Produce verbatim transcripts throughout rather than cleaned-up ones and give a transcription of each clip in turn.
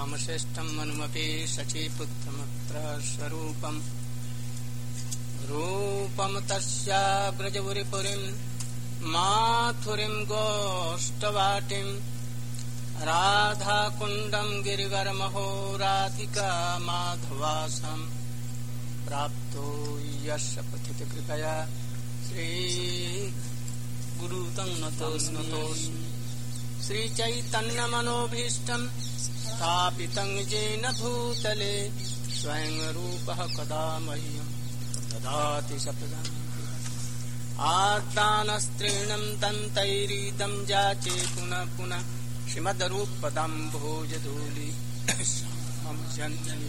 रामश्रेष्ठं मनुमपि शचीपुत्रमत्र स्वरूपम् रूपं तस्या ब्रजपुरीपुरीं माथुरीं गोष्ठवाटीं राधाकुण्डं गिरिवरमहो राधिका माधवासं प्राप्तो यस्य पथित कृपया श्री गुरुतं नतोऽस्मि श्रीचैतन्य मनोभीष्टं स्थापितं येन भूतले स्वयं रूपः कदा मह्यं ददाति सपदं आदानस्त्रीणं दन्तैरीदं जाचे पुनः पुनः श्रीमद्रूपदं भोजधूलि मम जन्मनि।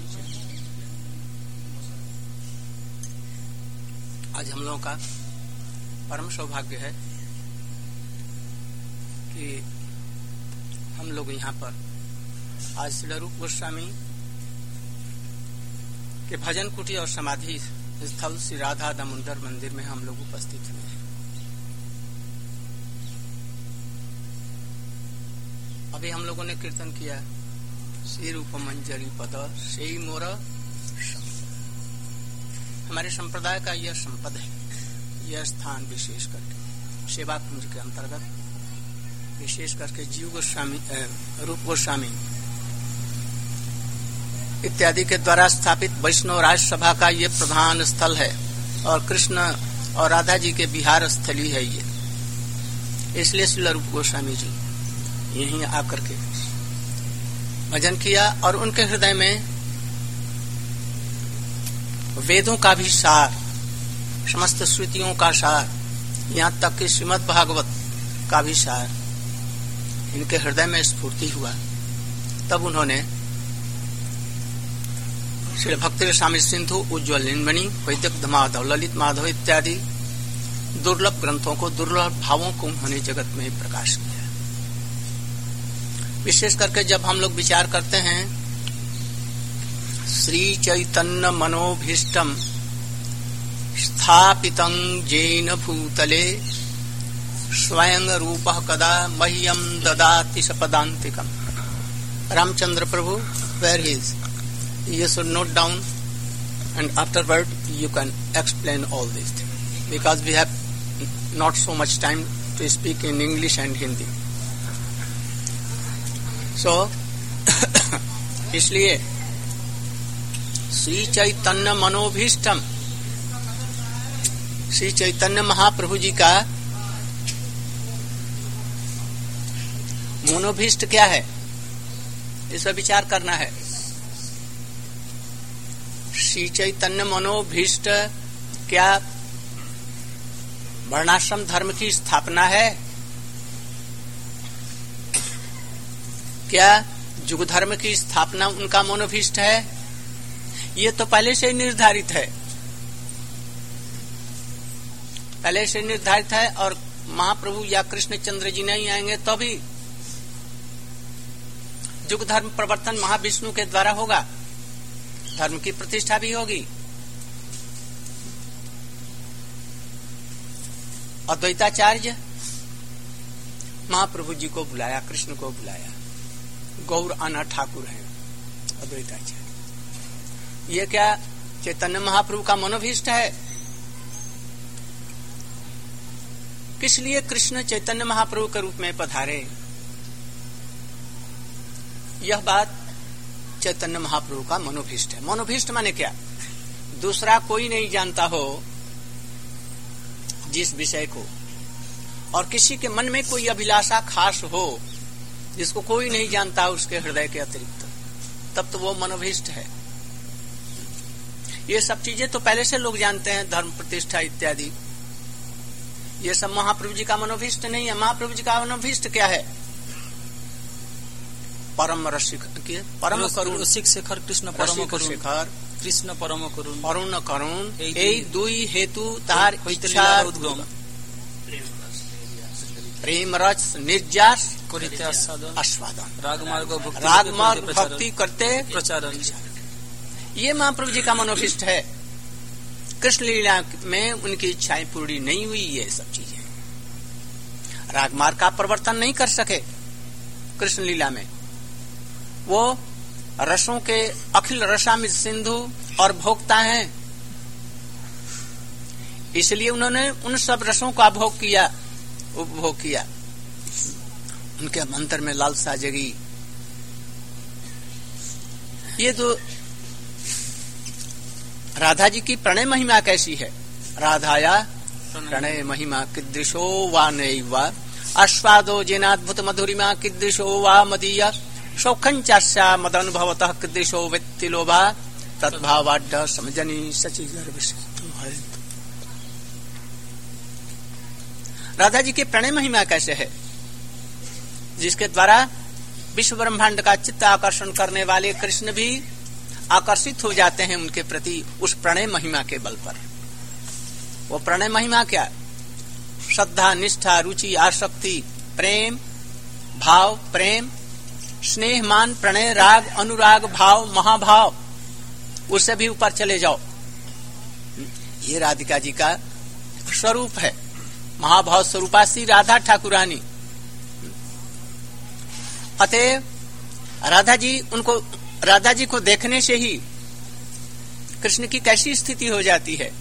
आज हम लोगों का परम सौभाग्य है कि हम लोग यहाँ पर आज श्री रूप गोस्वामी के भजन कुटी और समाधि स्थल श्री राधा दामोदर मंदिर में हम लोग उपस्थित हुए हैं। अभी हम लोगों ने कीर्तन किया श्री रूप मंजरी पद श्री मोर। हमारे संप्रदाय का यह संपद है, यह स्थान विशेष करके सेवा कुंज के अंतर्गत विशेष करके जीव गोस्वामी रूप गोस्वामी इत्यादि के द्वारा स्थापित वैष्णव राज सभा का ये प्रधान स्थल है और कृष्ण और राधा जी के विहार स्थली है ये। इसलिए श्री रूप गोस्वामी जी यहीं आकर के भजन किया और उनके हृदय में वेदों का भी सार, समस्त श्रुतियों का सार, यहाँ तक कि श्रीमद् भागवत का भी सार इनके हृदय में स्फूर्ति हुआ। तब उन्होंने श्री भक्ति रसामृत सिंधु, उज्ज्वल नीलमणि, वैदिक धमाधव, ललित माधव इत्यादि दुर्लभ ग्रंथों को, दुर्लभ भावों को उन्होंने जगत में प्रकाश किया। विशेष करके जब हम लोग विचार करते हैं श्री चैतन्य मनोभीष्टम स्थापितं येन भूतले स्वयं रूपः कदा मह्यं ददाति सपदान्तिकम्। रामचंद्र प्रभु, where he is? You should note down and afterward you can explain all these things because we have not so much time to speak in English and Hindi. So इसलिए श्री चैतन्य मनोभीष्टम, श्री चैतन्य महाप्रभु जी का मनोभीष्ट क्या है, इस पर विचार करना है। श्री चैतन्य मनोभीष्ट क्या वर्णाश्रम धर्म की स्थापना है, क्या युग धर्म की स्थापना उनका मनोभीष्ट है? ये तो पहले से निर्धारित है, पहले से निर्धारित है। और महाप्रभु या कृष्ण चंद्र जी नहीं आएंगे तो भी युग धर्म प्रवर्तन महाविष्णु के द्वारा होगा, धर्म की प्रतिष्ठा भी होगी। अद्वैताचार्य महाप्रभु जी को बुलाया, कृष्ण को बुलाया, गौर आना ठाकुर है अद्वैताचार्य। ये क्या चैतन्य महाप्रभु का मनोभीष्ट है? किस लिए कृष्ण चैतन्य महाप्रभु के रूप में पधारे? यह बात चैतन्य महाप्रभु का मनोभीष्ट है। मनोभीष्ट माने क्या? दूसरा कोई नहीं जानता हो जिस विषय को, और किसी के मन में कोई अभिलाषा खास हो जिसको कोई नहीं जानता उसके हृदय के अतिरिक्त, तब तो वो मनोभीष्ट है। ये सब चीजें तो पहले से लोग जानते हैं, धर्म प्रतिष्ठा इत्यादि। ये सब महाप्रभु जी का मनोभीष्ट नहीं है। महाप्रभु जी का मनोभीष्ट क्या है? परम रसिक, परम करुण, रसिक शेखर कृष्ण परम करुण, शेखर कृष्ण परम करुण, करुण करुण এই দুই हेतु तार इच्छा उद्गम, प्रेम रस निर्जास करिते आस्वादन, आस्वादन, रागमार्ग भक्ति, रागमार्ग भक्ति करते प्रचारण। ये महाप्रभु जी का मनोभीष्ट है। कृष्ण लीला में उनकी इच्छाएं पूरी नहीं हुई, ये सब चीजें रागमार्ग का प्रवर्तन नहीं कर सके। कृष्ण लीला में वो रसों के अखिल रसामित सिंधु और भोक्ता हैं, इसलिए उन्होंने उन सब रसों का भोग किया, उपभोग किया। उनके अंतर में लालसा जगी। ये तो राधा जी की प्रणय महिमा कैसी है। राधाया प्रणय महिमा कीदृशो वा नैवा आस्वादो जेनाद्भुत मधुरिमा कीदृशो वा मदीय सौखंचास्या मदनुभवतः कीदृशो वेत्तिलोभा तद्भावाढ्य समजनी सची गर्भ। राधा जी के प्रणय महिमा कैसे है, जिसके द्वारा विश्व ब्रह्मांड का चित्त आकर्षण करने वाले कृष्ण भी आकर्षित हो जाते हैं उनके प्रति उस प्रणय महिमा के बल पर। वो प्रणय महिमा क्या? श्रद्धा, निष्ठा, रुचि, आसक्ति, प्रेम भाव, प्रेम, स्नेह, मान, प्रणय, राग, अनुराग, भाव, महाभाव, उससे भी ऊपर चले जाओ। ये राधिका जी का स्वरूप है। महाभाव स्वरूपा श्री राधा ठाकुरानी। अतएव राधा जी उनको राधा जी को देखने से ही कृष्ण की कैसी स्थिति हो जाती है।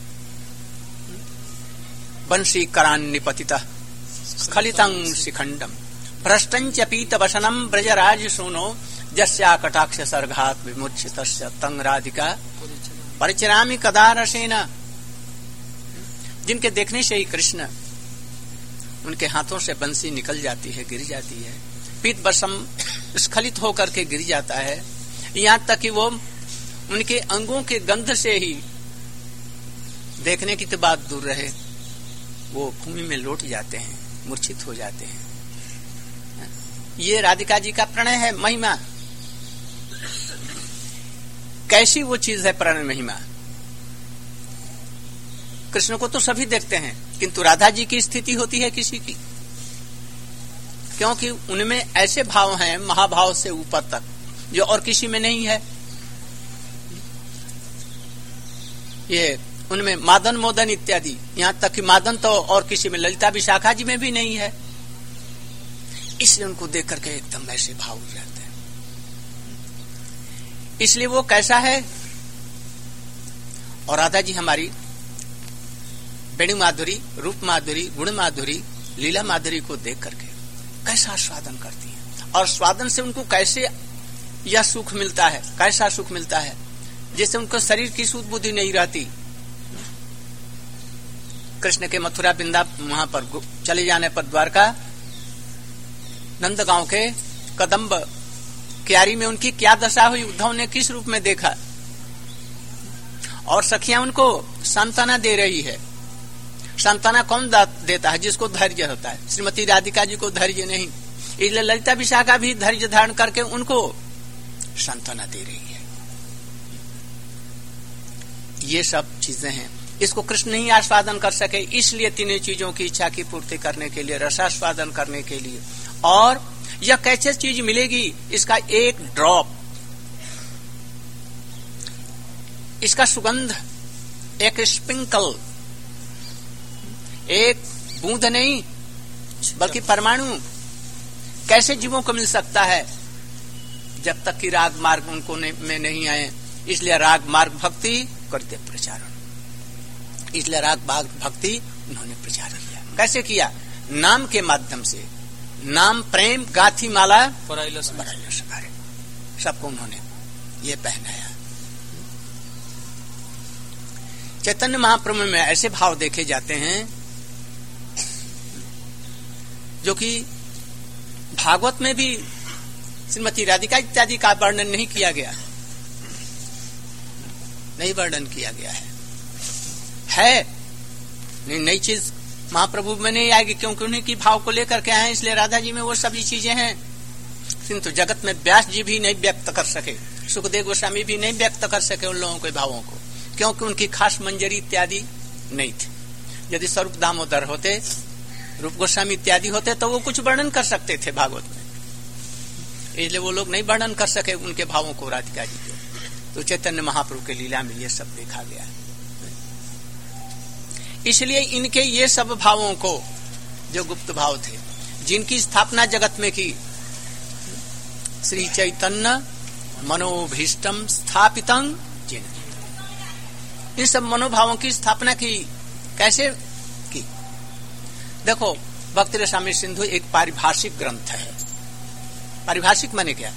बंशी करान निपतितः स्खलितं शिखंडम भ्रष्टंच पीत वसनम ब्रजराज सोनो जस्या कटाक्ष सर्घात विमुच्यतस्य तंग राधिका परिचरामि कदा रसेना। जिनके देखने से ही कृष्ण, उनके हाथों से बंसी निकल जाती है, गिर जाती है, पीत वसम स्खलित होकर के गिर जाता है, यहाँ तक कि वो उनके अंगों के गंध से ही देखने की तो बात दूर रहे, वो भूमि में लौट जाते हैं, मूर्छित हो जाते हैं। ये राधिका जी का प्रणय है महिमा। कैसी वो चीज है प्रणय महिमा। कृष्ण को तो सभी देखते हैं, किंतु राधा जी की स्थिति होती है किसी की, क्योंकि उनमें ऐसे भाव हैं महाभाव से ऊपर तक जो और किसी में नहीं है। ये उनमें मादन मोदन इत्यादि, यहाँ तक कि मादन तो और किसी में, ललिता विशाखा जी में भी नहीं है। इसलिए उनको देख करके एकदम ऐसे भाव हो जाते हैं। इसलिए वो कैसा है। और राधा जी हमारी वेणु माधुरी, रूप माधुरी, गुण माधुरी, लीला माधुरी को देख करके कैसा स्वादन करती है, और स्वादन से उनको कैसे यह सुख मिलता है, कैसा सुख मिलता है, जैसे उनको शरीर की सुध बुद्धि नहीं रहती। कृष्ण के मथुरा वृंदा वहां पर चले जाने पर द्वारका नंदगांव के कदम्ब क्यारी में उनकी क्या दशा हुई, उद्धव ने किस रूप में देखा, और सखियां उनको सांत्वना दे रही है। सांत्वना कौन देता है? जिसको धैर्य होता है। श्रीमती राधिका जी को धैर्य नहीं, इसलिए ललिता विशाखा भी धैर्य धारण करके उनको सांत्वना दे रही है। ये सब चीजें हैं, इसको कृष्ण नहीं आस्वादन कर सके, इसलिए तीनों चीजों की इच्छा की पूर्ति करने के लिए, रसास्वादन करने के लिए। और यह कैसे चीज मिलेगी? इसका एक ड्रॉप, इसका सुगंध, एक स्प्रिंकल, एक बूंद नहीं बल्कि परमाणु कैसे जीवों को मिल सकता है जब तक कि राग मार्ग उनको में नहीं आए। इसलिए राग मार्ग भक्ति करते प्रचारण, इसलिए राग मार्ग भक्ति उन्होंने प्रचारण किया। कैसे किया? नाम के माध्यम से। नाम प्रेम गाथी माला पराइलस सबको उन्होंने ये पहनाया। चैतन्य महाप्रभु में ऐसे भाव देखे जाते हैं जो कि भागवत में भी श्रीमती राधिका इत्यादि का वर्णन नहीं किया गया, नहीं वर्णन किया गया है। है नहीं, नई चीज महाप्रभु में नहीं आएगी, क्योंकि उन्हीं की भाव को लेकर के आए, इसलिए राधा जी में वो सभी चीजें हैं। किंतु जगत में व्यास जी भी नहीं व्यक्त कर सके, सुखदेव गोस्वामी भी नहीं व्यक्त कर सके उन लोगों के भावों को, क्योंकि उनकी खास मंजरी इत्यादि नहीं थी। यदि स्वरूप दामोदर होते, रूप गोस्वामी इत्यादि होते तो वो कुछ वर्णन कर सकते थे भागवत में, इसलिए वो लोग नहीं वर्णन कर सके उनके भावों को, राधिका जी के। तो चैतन्य महाप्रभु के लीला में ये सब देखा गया। इसलिए इनके ये सब भावों को, जो गुप्त भाव थे, जिनकी स्थापना जगत में की श्री चैतन्य मनोभीष्टम स्थापितं जिन। इन सब मनोभावों की स्थापना की कैसे की? देखो, भक्ति रसामृत सिंधु एक पारिभाषिक ग्रंथ है। पारिभाषिक माने क्या?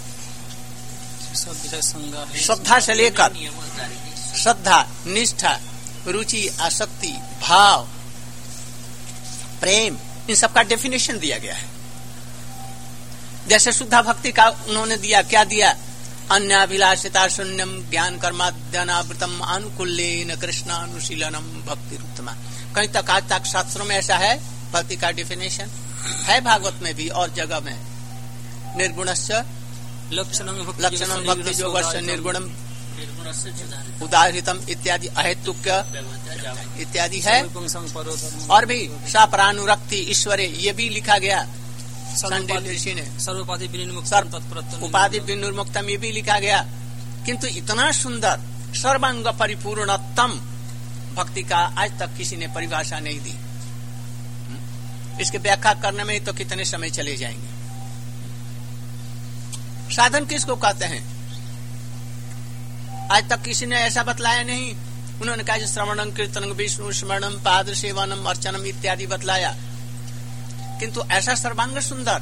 श्रद्धा से लेकर श्रद्धा, निष्ठा, रुचि, आसक्ति, भाव, प्रेम, इन सब का डेफिनेशन दिया गया है। जैसे शुद्धा भक्ति का उन्होंने दिया, क्या दिया? अन्याभिलाषिता शून्यम ज्ञान कर्माद्यानावृतम आनुकूल्येन कृष्णानुशीलनम भक्ति उत्तमा। कहीं तक आज तक शास्त्रों में ऐसा है भक्ति का डेफिनेशन है, भागवत में भी और जगह में। निर्गुणस्य लक्षणं भक्ति योगस्य निर्गुणम उदाहृतम इत्यादि अहेतुक्य इत्यादि है। और भी सापरानुरक्ति ईश्वरे, ये भी लिखा गया ऋषि ने। उपाधि विनिर्मुक्तम, ये भी लिखा गया। किंतु इतना सुंदर सर्वांग परिपूर्णतम भक्ति का आज तक किसी ने परिभाषा नहीं दी। इसके व्याख्या करने में तो कितने समय चले जाएंगे। साधन किसको कहते हैं? आज तक किसी ने ऐसा बतलाया नहीं। उन्होंने कहा श्रवणम कीर्तनम विष्णु स्मरणम पाद सेवनम अर्चनम इत्यादि बतलाया, किंतु ऐसा सर्वांग सुंदर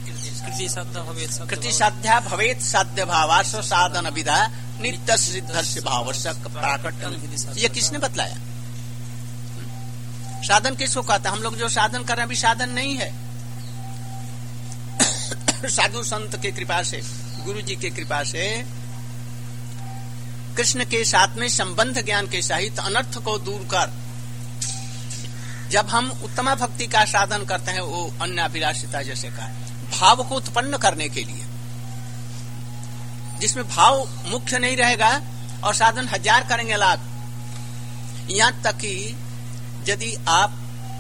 कृति साध्या भवेत साध्य भावार्थ साधन विधा नित्य सिद्ध भाव प्राकट्य, ये किसने बतलाया? साधन किसको कहता है? हम लोग जो साधन कर रहे हैं अभी साधन नहीं है। साधु संत के कृपा से, गुरु जी के कृपा से कृष्ण के साथ में संबंध ज्ञान के सहित अनर्थ को दूर कर जब हम उत्तम भक्ति का साधन करते हैं, वो अन्याभिलाषिता जैसे का भाव को उत्पन्न करने के लिए, जिसमें भाव मुख्य नहीं रहेगा और साधन हजार करेंगे लाभ। यहां तक कि यदि आप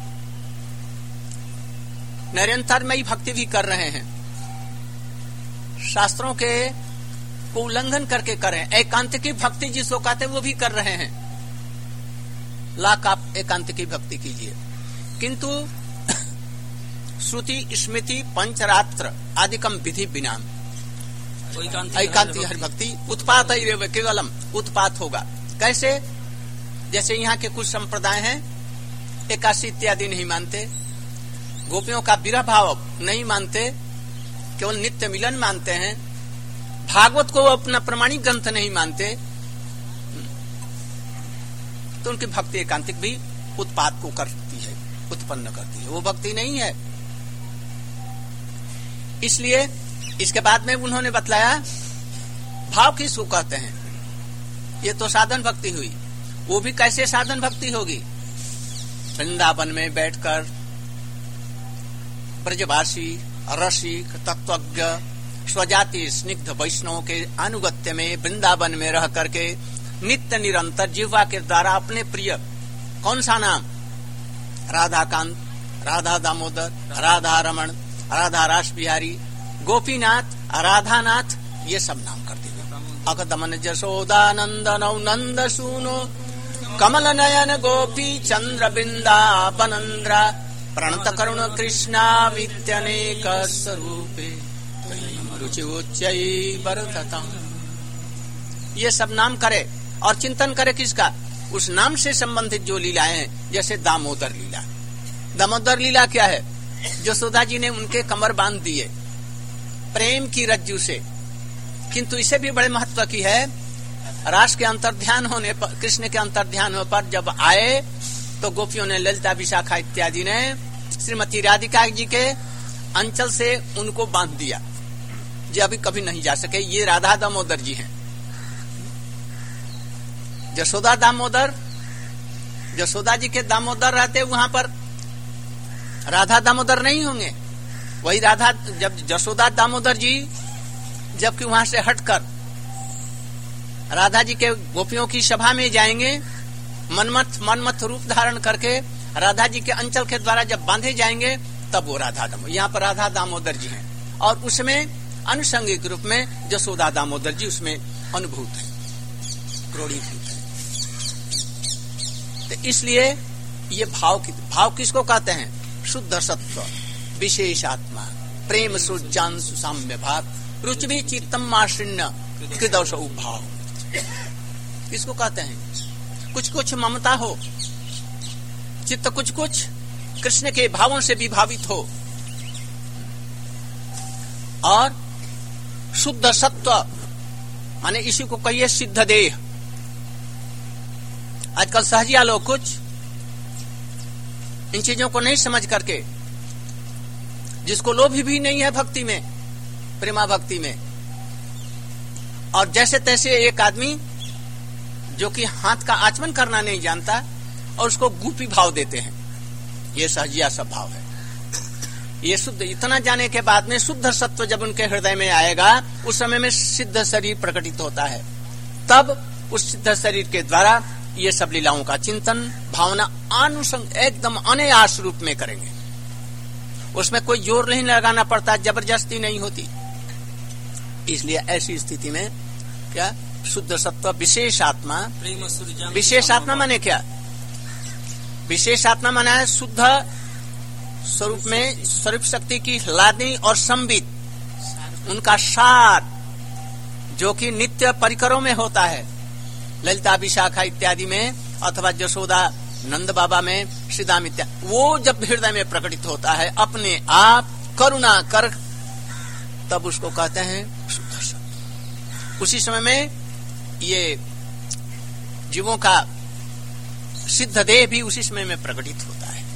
निरंतरमयी भक्ति भी कर रहे हैं, शास्त्रों के को उल्लंघन करके करें, एकांत की भक्ति जिसको कहते हैं वो भी कर रहे हैं, लाख आप एकांत की भक्ति कीजिए, किंतु श्रुति स्मृति पंचरात्र आदिकम विधि बिना एकांत हरि भक्ति उत्पात केवलम उत्पात होगा। कैसे? जैसे यहाँ के कुछ संप्रदाय हैं, एकादशी इत्यादि नहीं मानते, गोपियों का विरह भाव नहीं मानते, केवल नित्य मिलन मानते हैं, भागवत को अपना प्रमाणिक ग्रंथ नहीं मानते, तो उनकी भक्ति एकांतिक भी उत्पाद को करती है, उत्पन्न करती है, वो भक्ति नहीं है। इसलिए इसके बाद में उन्होंने बतलाया भाव किसको कहते हैं। ये तो साधन भक्ति हुई, वो भी कैसे साधन भक्ति होगी? वृंदावन में बैठकर ब्रजवासी रसिक तत्वज्ञ स्वजाति स्निग्ध वैष्णव के अनुगत्य में वृंदावन में रह करके नित्य निरंतर जिह्वा के द्वारा अपने प्रिय, कौन सा नाम? राधाकांत, राधा दामोदर, राधा रमण, राधा रास बिहारी, गोपीनाथ, राधानाथ, ये सब नाम करते हुए अकदमन जशोदानंदनौ नंद सूनो कमल नयन गोपी चंद्र बिंदावनंद्रा प्रणत करुण कृष्णा वित्यनेक स्वरूपे रुचि उच्चई वर्धतम। ये सब नाम करे और चिंतन करे किसका? उस नाम से संबंधित जो लीलाएं हैं, जैसे दामोदर लीला। दामोदर लीला क्या है? यशोदा जी ने उनके कमर बांध दिए प्रेम की रज्जू से, किंतु इसे भी बड़े महत्व की है। रास के अंतर्ध्यान होने पर, कृष्ण के अंतर्ध्यान होने पर जब आए तो गोपियों ने, ललिता विशाखा इत्यादि ने श्रीमती राधिका जी के अंचल से उनको बांध दिया, जो अभी कभी नहीं जा सके। ये राधा दामोदर जी हैं। यशोदा दामोदर, यशोदा जी के दामोदर रहते वहां पर राधा दामोदर नहीं होंगे। वही राधा, जब यशोदा दामोदर जी जबकि वहां से हटकर राधा जी के गोपियों की सभा में जाएंगे, मनमथ मनमथ रूप धारण करके राधा जी के अंचल के द्वारा जब बांधे जाएंगे, तब वो राधा दामोदर, यहाँ पर राधा दामोदर जी हैं। और उसमें अनुषंगिक रूप में यशोदा दामोदर जी उसमें अनुभूत है, क्रोड़ीभूत है। तो इसलिए ये भाव की, भाव किसको कहते हैं? शुद्ध सत्व, विशेष आत्मा, प्रेम सुजान सुसाम्य भाव, रुचि चित्तम आश्रिन्न कृदौष भाव। किसको कहते हैं? कुछ कुछ ममता हो, चित्त कुछ कुछ कृष्ण के भावों से विभावित हो, और शुद्ध सत्व माने इसी को कहिए सिद्ध देह। आजकल सहजिया लोग कुछ इन चीजों को नहीं समझ करके, जिसको लोभ भी नहीं है भक्ति में, प्रेमा भक्ति में, और जैसे तैसे एक आदमी जो कि हाथ का आचमन करना नहीं जानता और उसको गुपी भाव देते हैं, ये सहजिया सब भाव है। ये शुद्ध इतना जाने के बाद में शुद्ध सत्व जब उनके हृदय में आएगा, उस समय में सिद्ध शरीर प्रकटित होता है। तब उस सिद्ध शरीर के द्वारा ये सब लीलाओं का चिंतन भावना अनुसंग एकदम अनायास रूप में करेंगे। उसमें कोई जोर नहीं लगाना पड़ता, जबरदस्ती नहीं होती। इसलिए ऐसी स्थिति में क्या शुद्ध सत्व विशेष आत्मा, विशेष आत्मा माने क्या? विशेष आत्मा माना है शुद्ध स्वरूप में स्वरूप शक्ति की लादनी और संबित, उनका सार जो कि नित्य परिकरों में होता है, ललिता विशाखा इत्यादि में, अथवा जशोदा नंद बाबा में, श्रीदाम इत्यादि, वो जब हृदय में प्रकटित होता है अपने आप करुणा कर, तब उसको कहते हैं शुद्ध सत्व। उसी समय में ये जीवों का सिद्ध देह भी उसी समय में प्रकटित होता है।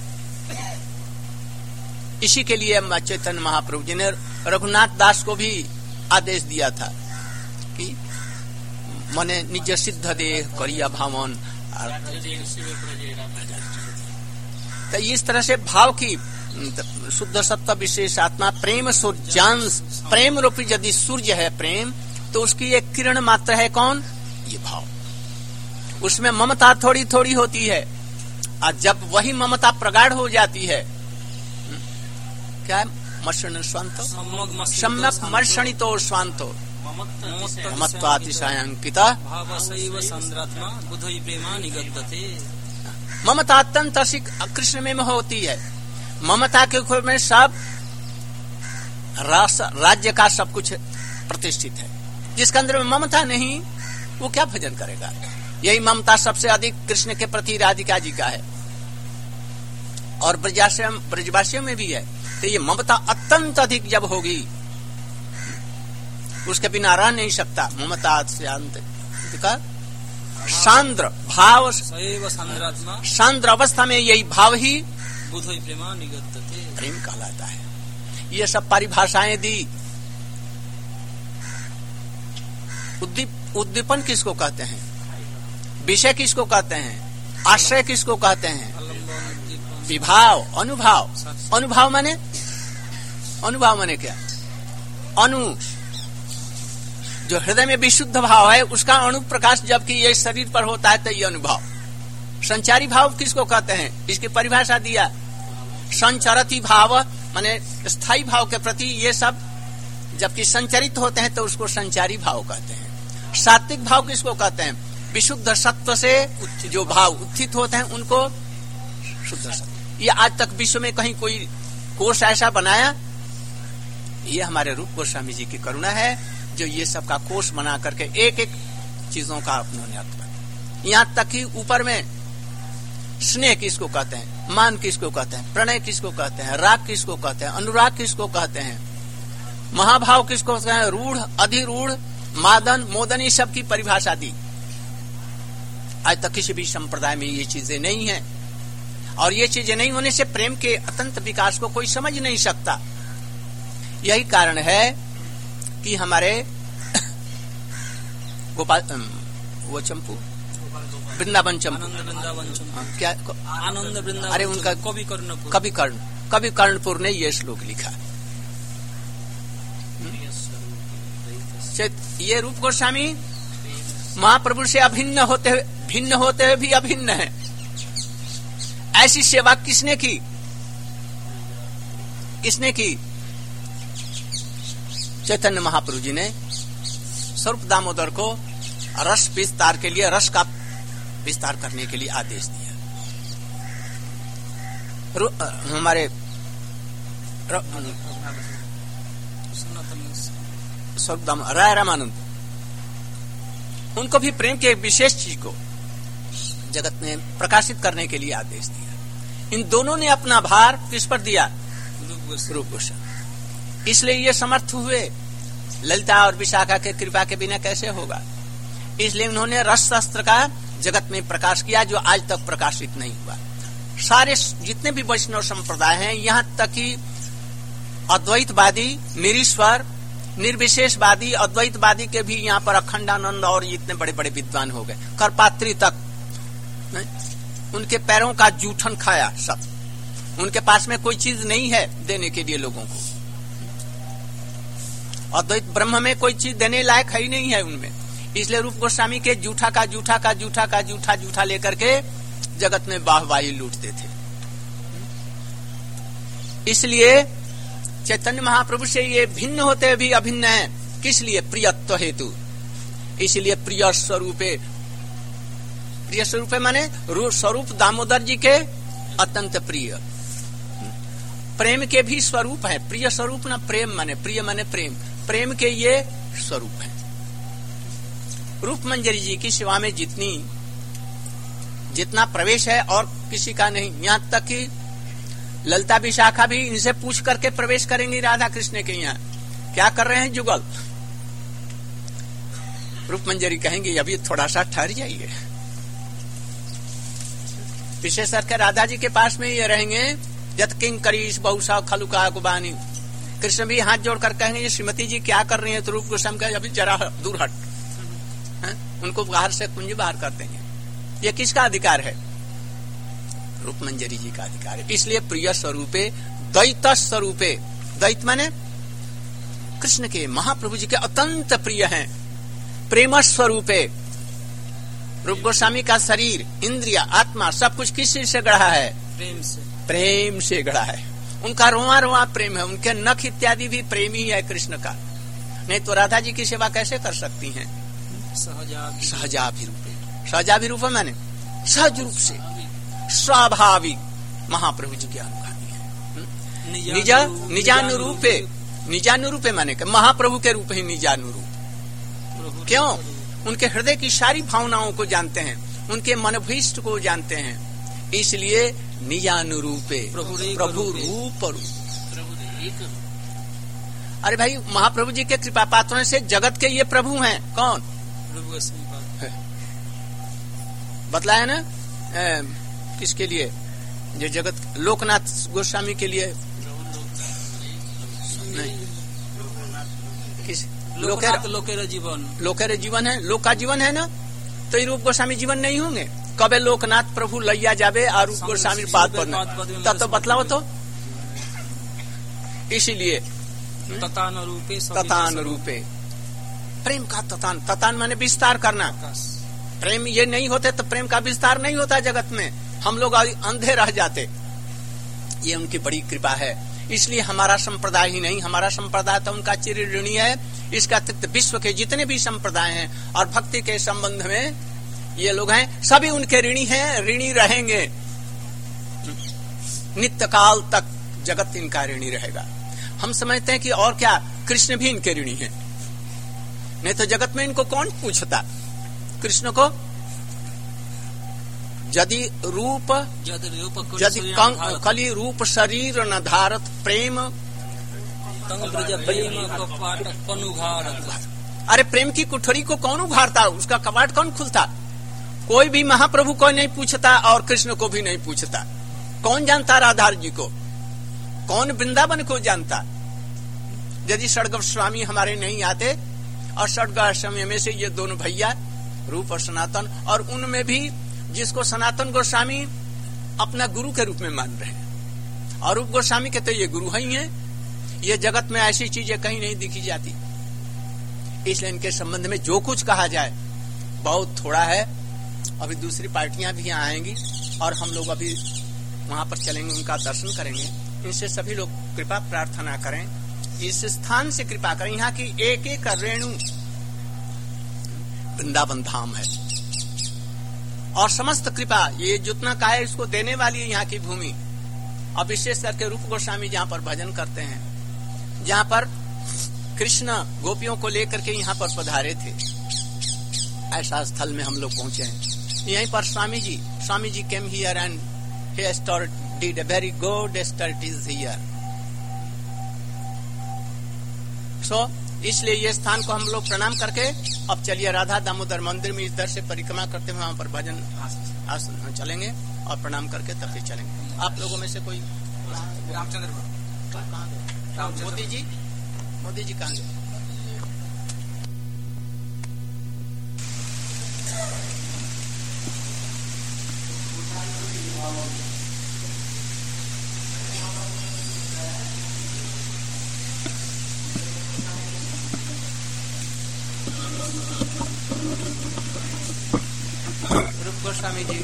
इसी के लिए चैतन्य महाप्रभु जी ने रघुनाथ दास को भी आदेश दिया था कि मने निज सिद्ध देह करिया भावन। तो इस तरह से भाव की शुद्ध सत्व विशेष आत्मा प्रेम सूर्यांश, प्रेम रूपी यदि सूर्य है प्रेम, तो उसकी एक किरण मात्र है कौन? ये भाव। उसमें ममता थोड़ी थोड़ी होती है, और जब वही ममता प्रगाढ़ हो जाती है, क्या मर्षण स्वांतो सम्यक मर्षणितो स्वांतो ममत्वातिशयांकिता ममता अत्यंत कृष्ण में होती है। ममता के ऊपर में सब राज्य का सब कुछ प्रतिष्ठित है। जिसके अंदर में ममता नहीं, वो क्या भजन करेगा? यही ममता सबसे अधिक कृष्ण के प्रति राधिका जी का है, और ब्रजवासियों में भी है। तो ये ममता अत्यंत अधिक जब होगी, उसके बिना रह नहीं सकता। ममता का सांद्र भाव, सांद्र अवस्था में यही भाव ही प्रेम कहलाता है। ये सब परिभाषाएं दी। उद्दीप उद्दीपन किसको कहते हैं? विषय किसको कहते हैं? आश्रय किसको कहते हैं? विभाव, अनुभाव। अनुभाव माने, अनुभाव माने क्या? अनु जो हृदय में विशुद्ध भाव है, उसका अणु प्रकाश जबकि ये शरीर पर होता है, तो ये अनुभाव। संचारी भाव किसको कहते हैं? इसकी परिभाषा दिया, संचरती भाव माने स्थायी भाव के प्रति ये सब जबकि संचरित होते हैं तो उसको संचारी भाव कहते हैं। सात्विक भाव किसको कहते हैं? विशुद्ध सत्व से जो भाव उत्थित होते हैं उनको शुद्ध सत्व। ये आज तक विश्व में कहीं कोई कोष ऐसा बनाया? ये हमारे रूप गोस्वामी जी की करुणा है, जो ये सब का कोष बना करके एक एक चीजों का उन्होंने अर्थ बताया। यहाँ तक कि ऊपर में स्नेह किसको कहते हैं, मान किसको कहते हैं, प्रणय किसको कहते हैं, राग किसको कहते हैं, अनुराग किसको कहते हैं, महाभाव किसको कहते हैं, रूढ़, अधिरूढ़, मादन, मोदन, ये सब की परिभाषा दी। आज तक किसी भी संप्रदाय में ये चीजें नहीं है, और ये चीजें नहीं होने से प्रेम के अत्यंत विकास को कोई समझ नहीं सकता। यही कारण है कि हमारे गोपाल वो चंपू वृंदावन चंपू क्या आनंद वृंदावन, अरे उनका कवि कर्णपुर कवि कर्ण कवि कर्णपुर ने ये श्लोक लिखा। ये रूप गोस्वामी महाप्रभु से अभिन्न होते हुए, भिन्न होते हुए भी अभिन्न है। ऐसी सेवा किसने की? किसने की? चैतन्य महाप्रभु जी ने स्वरूप दामोदर को रस विस्तार के लिए, रस का विस्तार करने के लिए आदेश दिया। हमारे स्वरूप दाम राय रामानंद उनको भी प्रेम के एक विशेष चीज को जगत में प्रकाशित करने के लिए आदेश दिया। इन दोनों ने अपना भार किस पर दिया? रूप गोस्वामी। इसलिए ये समर्थ हुए। ललिता और विशाखा के कृपा के बिना कैसे होगा? इसलिए उन्होंने रस शास्त्र का जगत में प्रकाश किया, जो आज तक प्रकाशित नहीं हुआ। सारे जितने भी वैष्णव संप्रदाय हैं, यहाँ तक कि अद्वैतवादी, निरीश्वर, निर्विशेषवादी, अद्वैतवादी के भी यहाँ पर अखंडानंद और इतने बड़े बड़े विद्वान हो गए। करपात्री तक उनके पैरों का जूठन खाया सब। उनके पास में कोई चीज नहीं है देने के लिए लोगों को। अद्वैत ब्रह्म में कोई चीज देने लायक है ही नहीं है उनमें। इसलिए रूप गोस्वामी के जूठा का जूठा का जूठा का जूठा जूठा लेकर के जगत में वाहवाही लूटते थे। इसलिए चैतन्य महाप्रभु से ये भिन्न होते भी अभिन्न है। किस लिए? प्रियत्व हेतु। इसलिए प्रिय स्वरूपे, प्रिय स्वरूपे माने स्वरूप दामोदर जी के अत्यंत प्रिय, प्रेम के भी स्वरूप है। प्रिय स्वरूप ना, प्रेम माने प्रिय माने प्रेम, प्रेम के ये स्वरूप है। रूप मंजरी जी की सेवा में जितनी जितना प्रवेश है और किसी का नहीं। यहाँ तक कि ललिता विशाखा भी इनसे पूछ करके प्रवेश करेंगी राधा कृष्ण के यहाँ, क्या कर रहे हैं जुगल। रूप मंजरी कहेंगे अभी थोड़ा सा ठहर जाइए। विशेष करके राधा जी के पास में ये रहेंगे। यत किंग करीश बहुसा खलुका गुबानी। कृष्ण भी हाथ जोड़कर कहेंगे श्रीमती जी क्या कर रही है? तो रूप गोस्वामी कहे अभी जरा दूर हट। है? उनको बाहर से कुंज बाहर कर देंगे। ये किसका अधिकार है? रूप मंजरी जी का अधिकार है। इसलिए प्रिय स्वरूपे, द्वैत स्वरूपे, द्वैत माने कृष्ण के, महाप्रभु जी के अत्यंत प्रिय हैं। प्रेम स्वरूपे, रूप गोस्वामी का शरीर, इंद्रिया, आत्मा सब कुछ किस चीज से गढ़ा है? प्रेम से। प्रेम से गढ़ा है। उनका रोआ रोआ प्रेम है। उनके नख इत्यादि भी प्रेम ही है कृष्ण का। नहीं तो राधा जी की सेवा कैसे कर सकती हैं? सहजाभिरूपे। सहजाभिरूपे माने सहज रूप से, स्वाभाविक महाप्रभु जी के अनुगामी है। निज निजानुरूपे, निजानुरूपे माने महाप्रभु के रूप ही निजानुरूप। क्यों? उनके हृदय की सारी भावनाओं को जानते हैं, उनके मनभीष्ट को जानते हैं। इसलिए निजानुरूपे, प्रभु रूप रूप। अरे भाई, महाप्रभु जी के कृपा पात्रों से जगत के ये प्रभु हैं। कौन? बतलाया ना ए, किसके लिए? जो जगत, लोकनाथ गोस्वामी के लिए नहीं, किस? लोकेर लोकेर जीवन, लोकेर जीवन है, लोक का जीवन है ना। तो ये रूप गोस्वामी जीवन नहीं होंगे? कबे लोकनाथ प्रभु लैया जावे और रूप गोस्वामी बात पर तब तो बतलाओ तो। इसीलिए ततान रूपे, ततान रूपे, प्रेम का ततान, ततान माने विस्तार करना। प्रेम ये नहीं होते तो प्रेम का विस्तार नहीं होता जगत में। हम लोग अंधे रह जाते। ये उनकी बड़ी कृपा है। इसलिए हमारा संप्रदाय ही नहीं, हमारा संप्रदाय तो उनका चिर ऋणी है। इसका अतिरिक्त विश्व के जितने भी संप्रदाय हैं और भक्ति के संबंध में ये लोग हैं, सभी उनके ऋणी हैं, ऋणी रहेंगे। नित्य काल तक जगत इनका ऋणी रहेगा। हम समझते हैं कि और क्या, कृष्ण भी इनके ऋणी हैं। नहीं तो जगत में इनको कौन पूछता? कृष्ण को यदि रूप यदि कली रूप शरीर न धारत प्रेम। अरे प्रेम की कुठरी को कौन उघाड़ता? उसका कवाट कौन खुलता? कोई भी महाप्रभु को नहीं पूछता और कृष्ण को भी नहीं पूछता। कौन जानता राधा जी को? कौन वृंदावन को जानता? यदि षड् गोस्वामी हमारे नहीं आते, और षड् गोस्वामी में से ये दोनों भैया रूप और सनातन, और उनमें भी जिसको सनातन गोस्वामी अपना गुरु के रूप में मान रहे हैं, और रूप गोस्वामी के तो ये गुरु ही हैं। ये जगत में ऐसी चीजें कहीं नहीं दिखी जाती। इसलिए इनके संबंध में जो कुछ कहा जाए बहुत थोड़ा है। अभी दूसरी पार्टियां भी यहाँ आएंगी और हम लोग अभी वहां पर चलेंगे, उनका दर्शन करेंगे। इनसे सभी लोग कृपा प्रार्थना करें, इस स्थान से कृपा करें। यहाँ की एक एक रेणु वृंदावन धाम है और समस्त कृपा ये जितना का है इसको देने वाली है यहाँ की भूमि। और विशेष करके रूप गोस्वामी जहाँ पर भजन करते हैं, जहाँ पर कृष्ण गोपियों को लेकर के यहाँ पर पधारे थे, ऐसा स्थल में हम लोग पहुंचे हैं। यहीं पर Swami ji Swami ji came here and he did a very good studies here. So इसलिए ये स्थान को हम लोग प्रणाम करके अब चलिए राधा दामोदर मंदिर में इधर से परिक्रमा करते हुए वहां पर भजन आसन चलेंगे और प्रणाम करके तब फिर चलेंगे। आप लोगों में से कोई रामचंद्र मोदी जी मोदी जी कहाँ गए? रूप गोस्वामी जी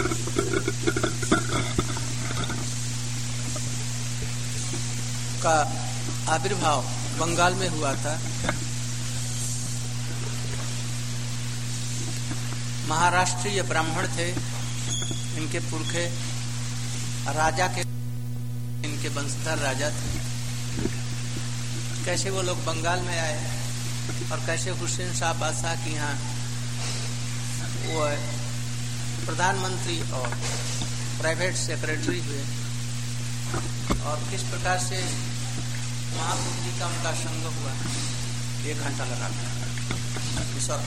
का आविर्भाव बंगाल में हुआ था। महाराष्ट्रीय ब्राह्मण थे, इनके पुरखे राजा के, इनके वंशधर राजा थे। कैसे वो लोग बंगाल में आए और कैसे हुसैन शाह बादशाह के यहाँ वो प्रधानमंत्री और प्राइवेट सेक्रेटरी हुए और किस प्रकार से महाप्रभु जी का उनका संग हुआ, एक घंटा लगा सब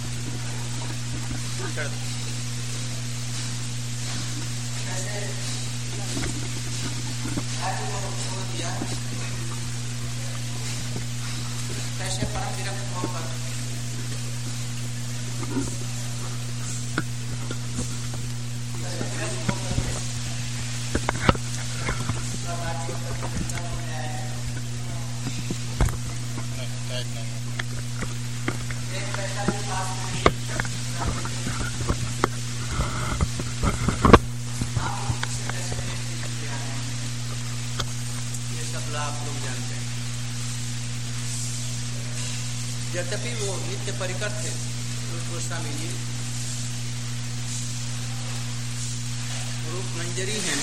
कैसे परम विरक्त होकर यद्यपि वो नित्य परिकर थे रूप गोस्वामी जी, रूप मंजरी हैं,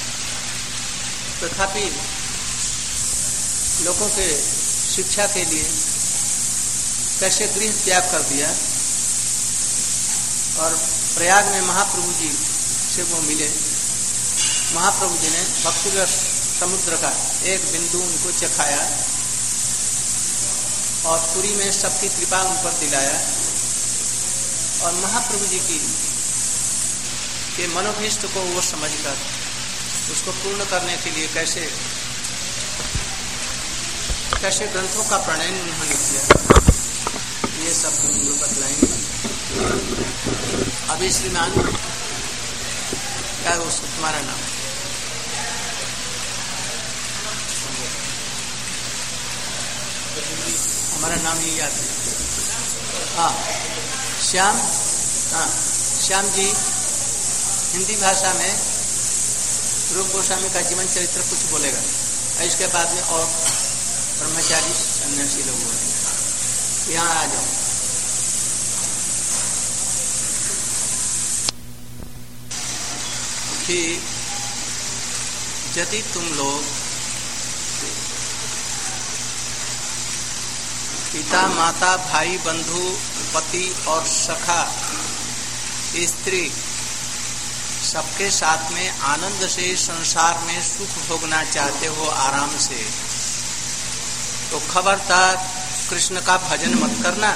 तथापि लोगों के शिक्षा के लिए कैसे गृह त्याग कर दिया और प्रयाग में महाप्रभु जी से वो मिले। महाप्रभु जी ने भक्ति रस समुद्र का एक बिंदु उनको चखाया और पुरी में सबकी कृपा उन पर दिलाया और महाप्रभु जी की के मनोभीष्ट को वो समझकर उसको पूर्ण करने के लिए कैसे कैसे ग्रंथों का प्रणयन उन्होंने किया, ये सब हम लोग बतलाएंगे। अभी श्रीमान क्या है उसको तुम्हारा नाम? हमारा नाम ही याद है। हाँ श्याम, हाँ श्याम जी हिंदी भाषा में रूप गोस्वामी का जीवन चरित्र कुछ बोलेगा, इसके बाद में और ब्रह्मचारी सन्यासी लोग बोलेंगे। यहाँ आ जाओ। कि यदि तुम लोग पिता माता भाई बंधु पति और सखा स्त्री सबके साथ में आनंद से संसार में सुख भोगना चाहते हो आराम से, तो खबरदार कृष्ण का भजन मत करना।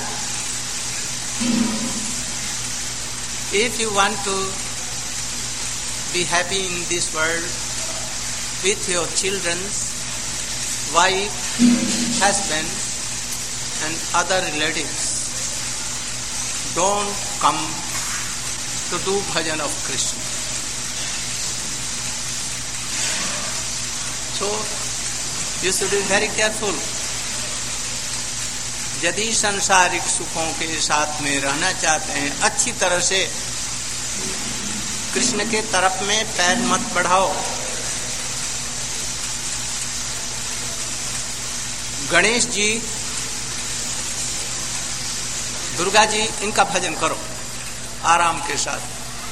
If you want to be happy in this world with your children, wife, husband and other relatives, don't come to do bhajan of Krishna. So you should be very careful. यदि सांसारिक सुखों के साथ में रहना चाहते हैं, अच्छी तरह से कृष्ण के तरफ में पैर मत बढ़ाओ। गणेश जी, दुर्गा जी, इनका भजन करो आराम के साथ।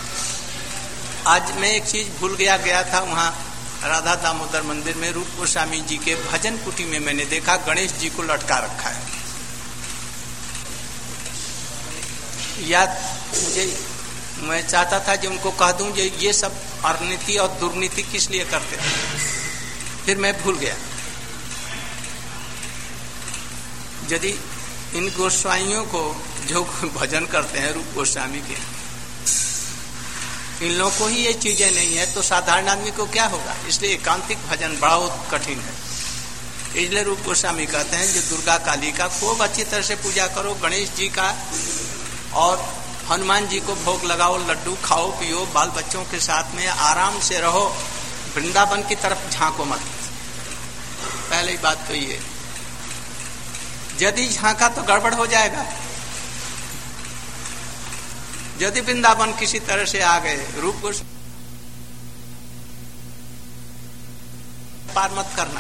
आज मैं एक चीज भूल गया गया था वहाँ राधा दामोदर मंदिर में रूप गोस्वामी जी के भजन कुटी में मैंने देखा गणेश जी को लटका रखा है। या मुझे मैं चाहता था कि उनको कह दूं कि ये सब अनिति और दुर्नीति किस लिए करते थे, फिर मैं भूल गया। यदि इन गोस्वामियों को जो भजन करते हैं रूप गोस्वामी के, इन लोगों को ही ये चीजें नहीं है तो साधारण आदमी को क्या होगा। इसलिए एकांतिक भजन बहुत कठिन है। इसलिए रूप गोस्वामी कहते हैं जो दुर्गा काली का खूब अच्छी तरह से पूजा करो, गणेश जी का और हनुमान जी को भोग लगाओ, लड्डू खाओ पियो, बाल बच्चों के साथ में आराम से रहो, वृंदावन की तरफ झांको मत। पहली बात तो ये, यदि झांका तो गड़बड़ हो जाएगा। यदि वृंदावन किसी तरह से आ गए, रूप गोस्वामी पार मत करना,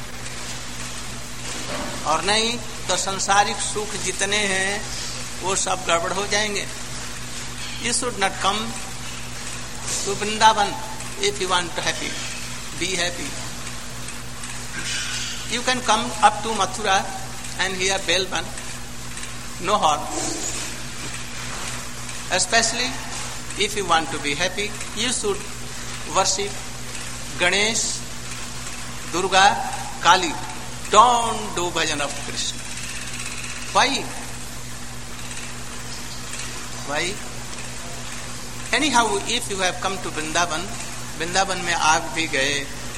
और नहीं तो संसारिक सुख जितने हैं वो सब गड़बड़ हो जाएंगे। You should not come to Vrindavan if you want to happy, be happy. You can come up to Mathura and hear bell bun, no harm. Especially if you want to be happy, you should worship Ganesh, Durga, Kali. Don't do bhajan of Krishna. Why? Why? Anyhow, if you have come to Vrindavan, Vrindavan में आग भी गए,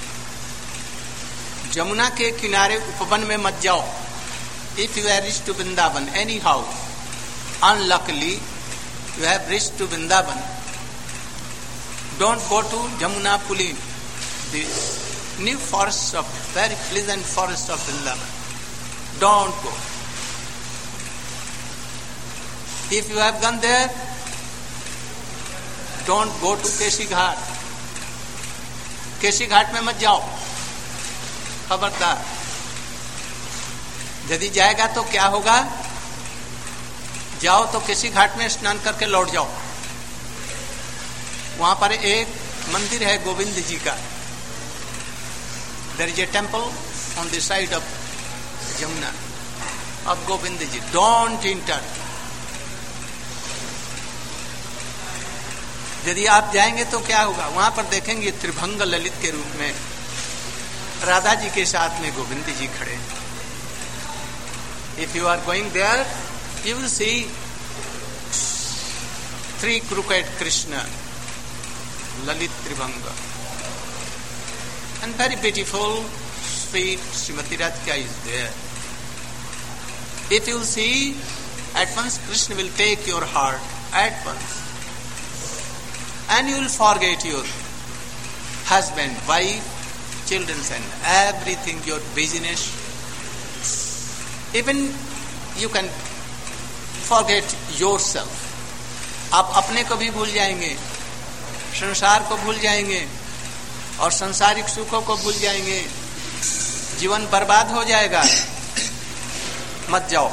जमुना के किनारे उपवन में मत जाओ। If you have reached to Vrindavan, anyhow, unluckily, you have reached to Vrindavan. Don't go to Jamuna Puli, the new forest of, very pleasant forest of Vrindavan. Don't go. If you have gone there, don't go to केसी घाट। केसी घाट में मत जाओ, खबरदार। यदि जाएगा तो क्या होगा, जाओ तो केसी घाट में स्नान करके लौट जाओ। वहां पर एक मंदिर है गोविंद जी का। There is a temple on the side of Jamuna of Govind ji. Don't enter. यदि आप जाएंगे तो क्या होगा, वहां पर देखेंगे त्रिभंग ललित के रूप में राधा जी के साथ में गोविंद जी खड़े। If you are going there, you will see three crooked Krishna, Lalit Tribhanga, and very beautiful, sweet Srimati Radhika is there. If you see, at once Krishna will take your heart, at once. And you will forget your husband, wife, children and everything, your business. Even you can forget yourself. आप अपने को भी भूल जाएंगे, संसार को भूल जाएंगे और संसारिक सुखों को भूल जाएंगे, जीवन बर्बाद हो जाएगा। मत जाओ।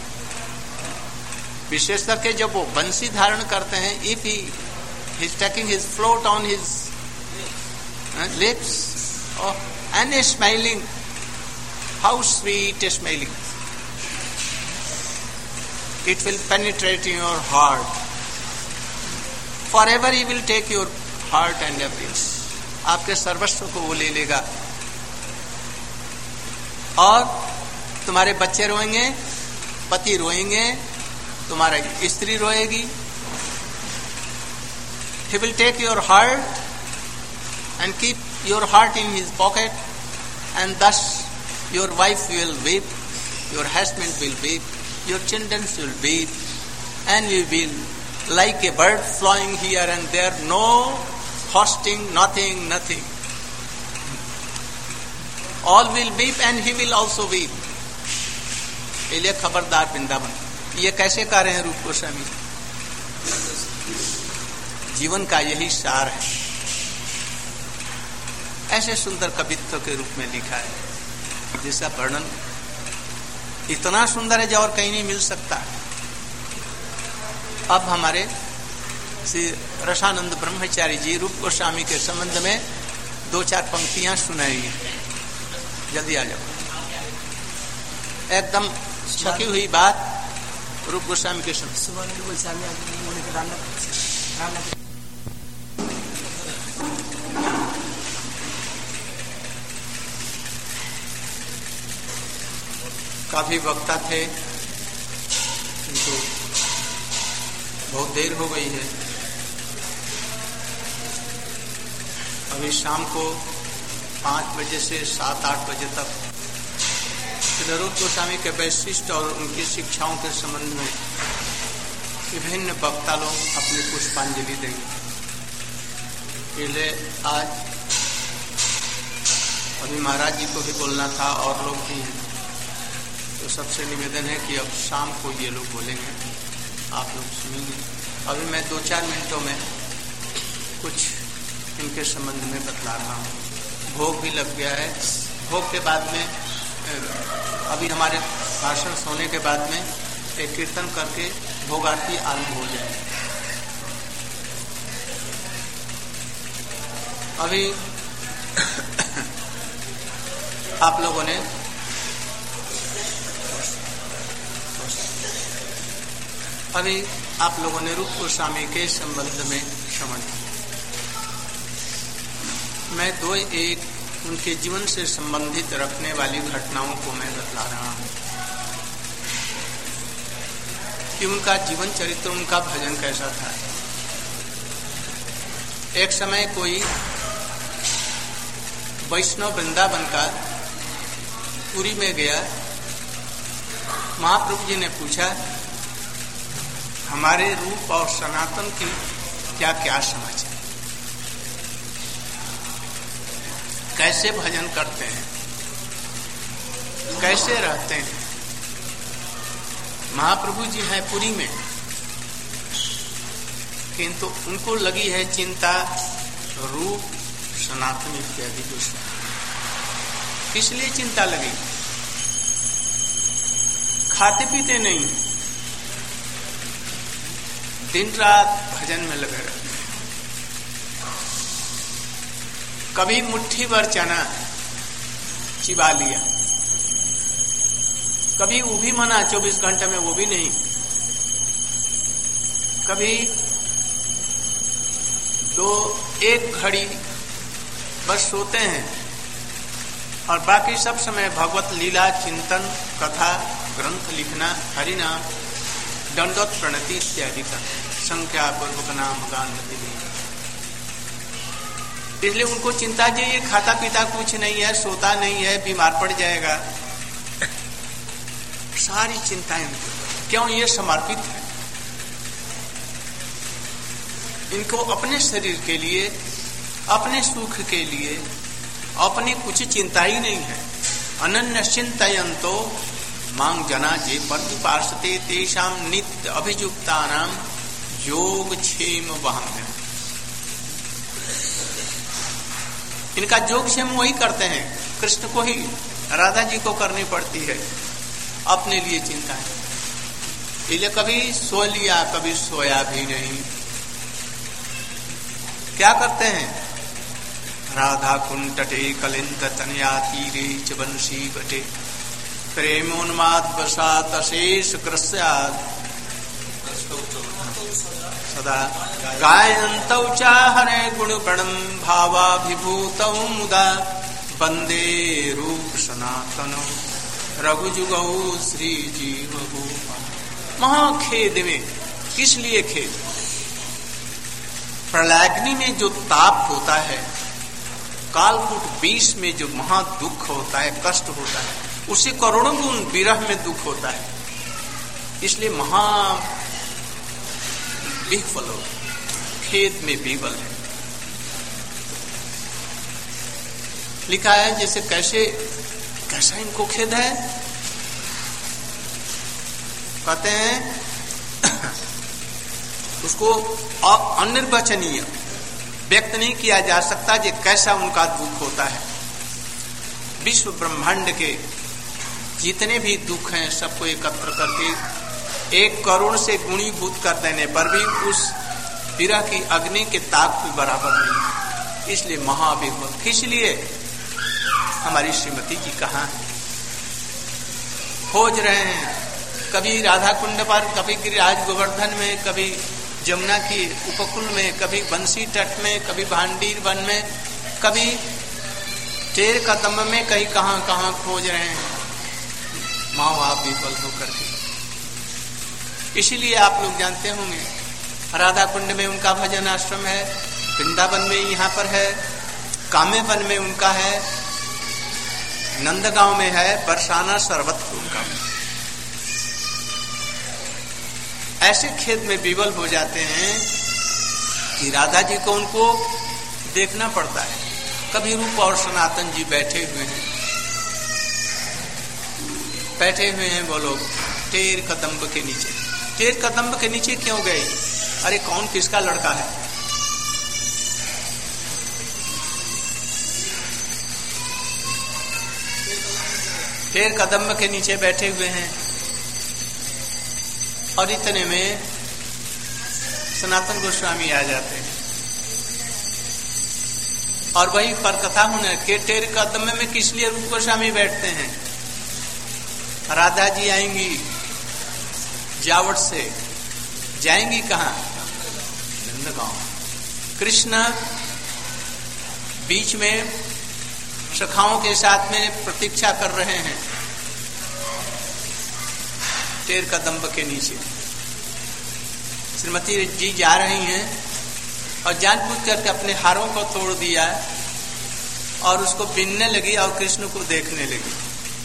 विशेष करके जब वो बंसी धारण करते हैं, if he is taking his float on his uh, lips, oh, and is smiling, how sweet is smiling. It will penetrate in your heart. Forever he will take your heart and everything. आपके सर्वस्व को वो ले लेगा और तुम्हारे बच्चे रोएंगे, पति रोएंगे, तुम्हारा स्त्री रोएगी. He will take your heart and keep your heart in his pocket, and thus your wife will weep, your husband will weep, your children will weep, and you will like a bird flying here and there, no fasting, nothing, nothing. All will weep and he will also weep. इसलिए खबरदार वृंदावन. ये कैसे कह रहे हैं रूप गोस्वामी? जीवन का यही सार है. ऐसे सुंदर कवित्व के रूप में लिखा है, जिसका वर्णन इतना सुंदर है जो और कहीं नहीं मिल सकता. अब हमारे श्री रसानंद ब्रह्मचारी जी रूप गोस्वामी के संबंध में दो चार पंक्तियां सुनाएंगे. जल्दी आ जाओ. एकदम छकी हुई बात रूप गोस्वामी के समय सुबह गोस्वामी काफी वक्ता थे, किंतु बहुत देर हो गई है। अभी शाम को पाँच बजे से सात आठ बजे तक रूप गोस्वामी के वैशिष्ट और उनकी शिक्षाओं के संबंध में विभिन्न वक्ता लोग अपनी पुष्पांजलि देंगे। पहले आज अभी महाराज जी को भी बोलना था और लोग भी हैं, तो सबसे निवेदन है कि अब शाम को ये लोग बोलेंगे, आप लोग सुनेंगे। अभी मैं दो चार मिनटों में कुछ इनके संबंध में बतला रहा हूँ। भोग भी लग गया है। भोग के बाद में अभी हमारे भाषण सोने के बाद में एक कीर्तन करके भोग आरती आरंभ हो जाए। अभी आप लोगों ने अभी आप लोगों ने रूप गोस्वामी के संबंध में श्रवण किया। मैं दो एक उनके जीवन से संबंधित रखने वाली घटनाओं को मैं बतला रहा हूं कि उनका जीवन चरित्र, उनका भजन कैसा था। एक समय कोई वैष्णव वृंदावन का पुरी में गया। महाप्रभु जी ने पूछा, हमारे रूप और सनातन की क्या क्या समझ है, कैसे भजन करते हैं, कैसे रहते हैं। महाप्रभु जी हैं पुरी में, किंतु उनको लगी है चिंता रूप सनातन इत्यादि कुछ। किस लिए चिंता लगी? खाते पीते नहीं, दिन रात भजन में लगे रहते। कभी मुट्ठी भर चना चिबा लिया, कभी वो भी मना चौबीस घंटे में, वो भी नहीं। कभी दो एक घड़ी बस सोते हैं और बाकी सब समय भगवत लीला चिंतन, कथा, ग्रंथ लिखना, हरिनाम, दंडोत प्रणति इत्यादि का संख्या पूर्वक नाम गान। इसलिए उनको चिंता जी ये खाता पीता कुछ नहीं है, सोता नहीं है, बीमार पड़ जाएगा। सारी चिंताएं क्यों? ये समर्पित है। इनको अपने शरीर के लिए, अपने सुख के लिए अपनी कुछ चिंता ही नहीं है। अनन्य चिंतयन्तो मांग जना जे प्रतिपार्षते तेषाम नित्य अभियुक्तानाम योग क्षेम वहाम्यहम्। इनका योग क्षेम वही करते हैं, कृष्ण को ही, राधा जी को करनी पड़ती है, अपने लिए चिंता है। इसलिए कभी सो लिया, कभी सोया भी नहीं। क्या करते हैं? राधा कुंटटे कलिंद तनया तीरे च बंशी बटे प्रेमोन्माद वसात अशेष कृष्याद सदा गायन्तौ च हरे गुणप्रणम भावाभिभूतौ मुदा वंदे रूप सनातनौ रघुजुगौ श्री जीव गोपाल। महाखेद में, किस लिए खेद? प्रलयाग्नि में जो ताप होता है, कालकूट विष में जो महा दुख होता है, कष्ट होता है, उसे करोड़ों गुण विरह में दुख होता है। इसलिए महा विह्वल हो, खेद में विह्वल है। लिखा है जैसे कैसे कैसा इनको खेद है। कहते हैं उसको अनिर्वचनीय व्यक्त नहीं किया जा सकता जे कैसा उनका दुख होता है। विश्व ब्रह्मांड के जितने भी दुख हैं सबको एकत्र करके एक करोड़ से गुणीभूत कर देने पर भी उस विरह की अग्नि के ताप के बराबर नहीं है। इसलिए महाविभव। इसलिए हमारी श्रीमती जी कहाँ है? खोज रहे हैं कभी राधा कुंड पर, कभी गिरिराज गोवर्धन में, कभी जमुना की उपकूल में, कभी बंसी तट में, कभी भांडीर वन में, कभी टेर कदम में, कहीं कहां कहां खोज रहे हैं माँ बाप विफल होकर के। इसीलिए आप लोग जानते होंगे राधा कुंड में उनका भजन आश्रम है, वृंदावन में यहाँ पर है, कामेवन में उनका है, नंदगांव में है, बरसाना सर्वत्र उनका। ऐसे खेत में विवल हो जाते हैं कि राधा जी को उनको देखना पड़ता है। कभी रूप और सनातन जी बैठे हुए हैं, बैठे हुए हैं वो लोग टेर कदम्ब के नीचे। टेर कदम्ब के नीचे क्यों गए? अरे कौन किसका लड़का है? टेर कदम्ब के नीचे बैठे हुए हैं और इतने में सनातन गोस्वामी आ जाते हैं और वही पर कथा होने के टेर कदम्ब में किस लिए रूप गोस्वामी बैठते हैं? राधा जी आएंगी जावट से, जाएंगी कहां? नंदगांव। कृष्ण बीच में सखाओं के साथ में प्रतीक्षा कर रहे हैं टेर कदम्ब के नीचे। श्रीमती जी जा रही हैं और जानबूझ करके अपने हारों को तोड़ दिया और उसको बीनने लगी और कृष्ण को देखने लगी।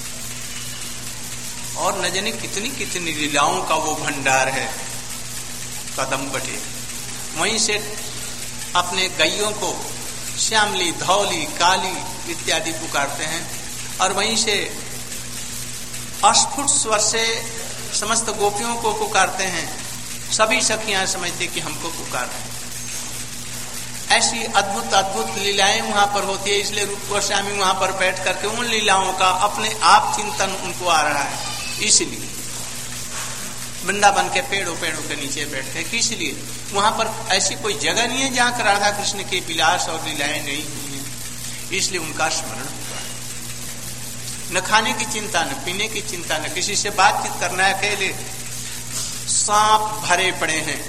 और न जाने कितनी कितनी लीलाओं का वो भंडार है कदम्ब के। वहीं से अपने गैयों को श्यामली, धौली, काली इत्यादि पुकारते हैं और वहीं से अस्फुट स्वर से समस्त गोपियों को पुकारते हैं। सभी सखियां समझते कि हमको पुकार रहे हैं। ऐसी अद्भुत अद्भुत लीलाएं वहां पर होती है। इसलिए रूप गोस्वामी वहां पर बैठ करके उन लीलाओं का अपने आप चिंतन उनको आ रहा है। इसलिए वृंदावन के पेड़ों पेड़ों के नीचे बैठते हैं। किस लिए? वहां पर ऐसी कोई जगह नहीं है जहां राधा कृष्ण के विलास और लीलाएं नहीं हुई हैं। इसलिए उनका स्मरण हुआ। न खाने की चिंता, न पीने की चिंता, न किसी से बातचीत करना है। अकेले सांप भरे पड़े हैं,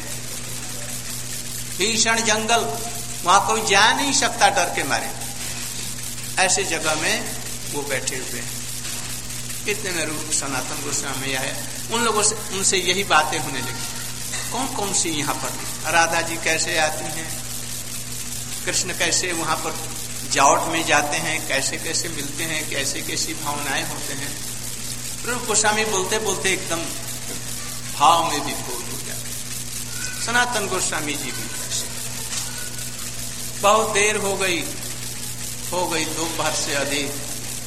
भीषण जंगल, वहां कोई जा नहीं सकता डर के मारे। ऐसे जगह में वो बैठे हुए हैं। इतने में रूप सनातन गोस्वामी आया। उन लोगों से उनसे यही बातें होने लगी। कौन कौन सी यहाँ पर राधा जी कैसे आती हैं, कृष्ण कैसे वहां पर जावट में जाते हैं, कैसे कैसे मिलते हैं, कैसे कैसी भावनाएं होते हैं। रूप गोस्वामी बोलते बोलते एकदम भाव में विभोर हो जाते। सनातन गोस्वामी जी भी कैसे। बहुत देर हो गई हो गई दोपहर से अधिक।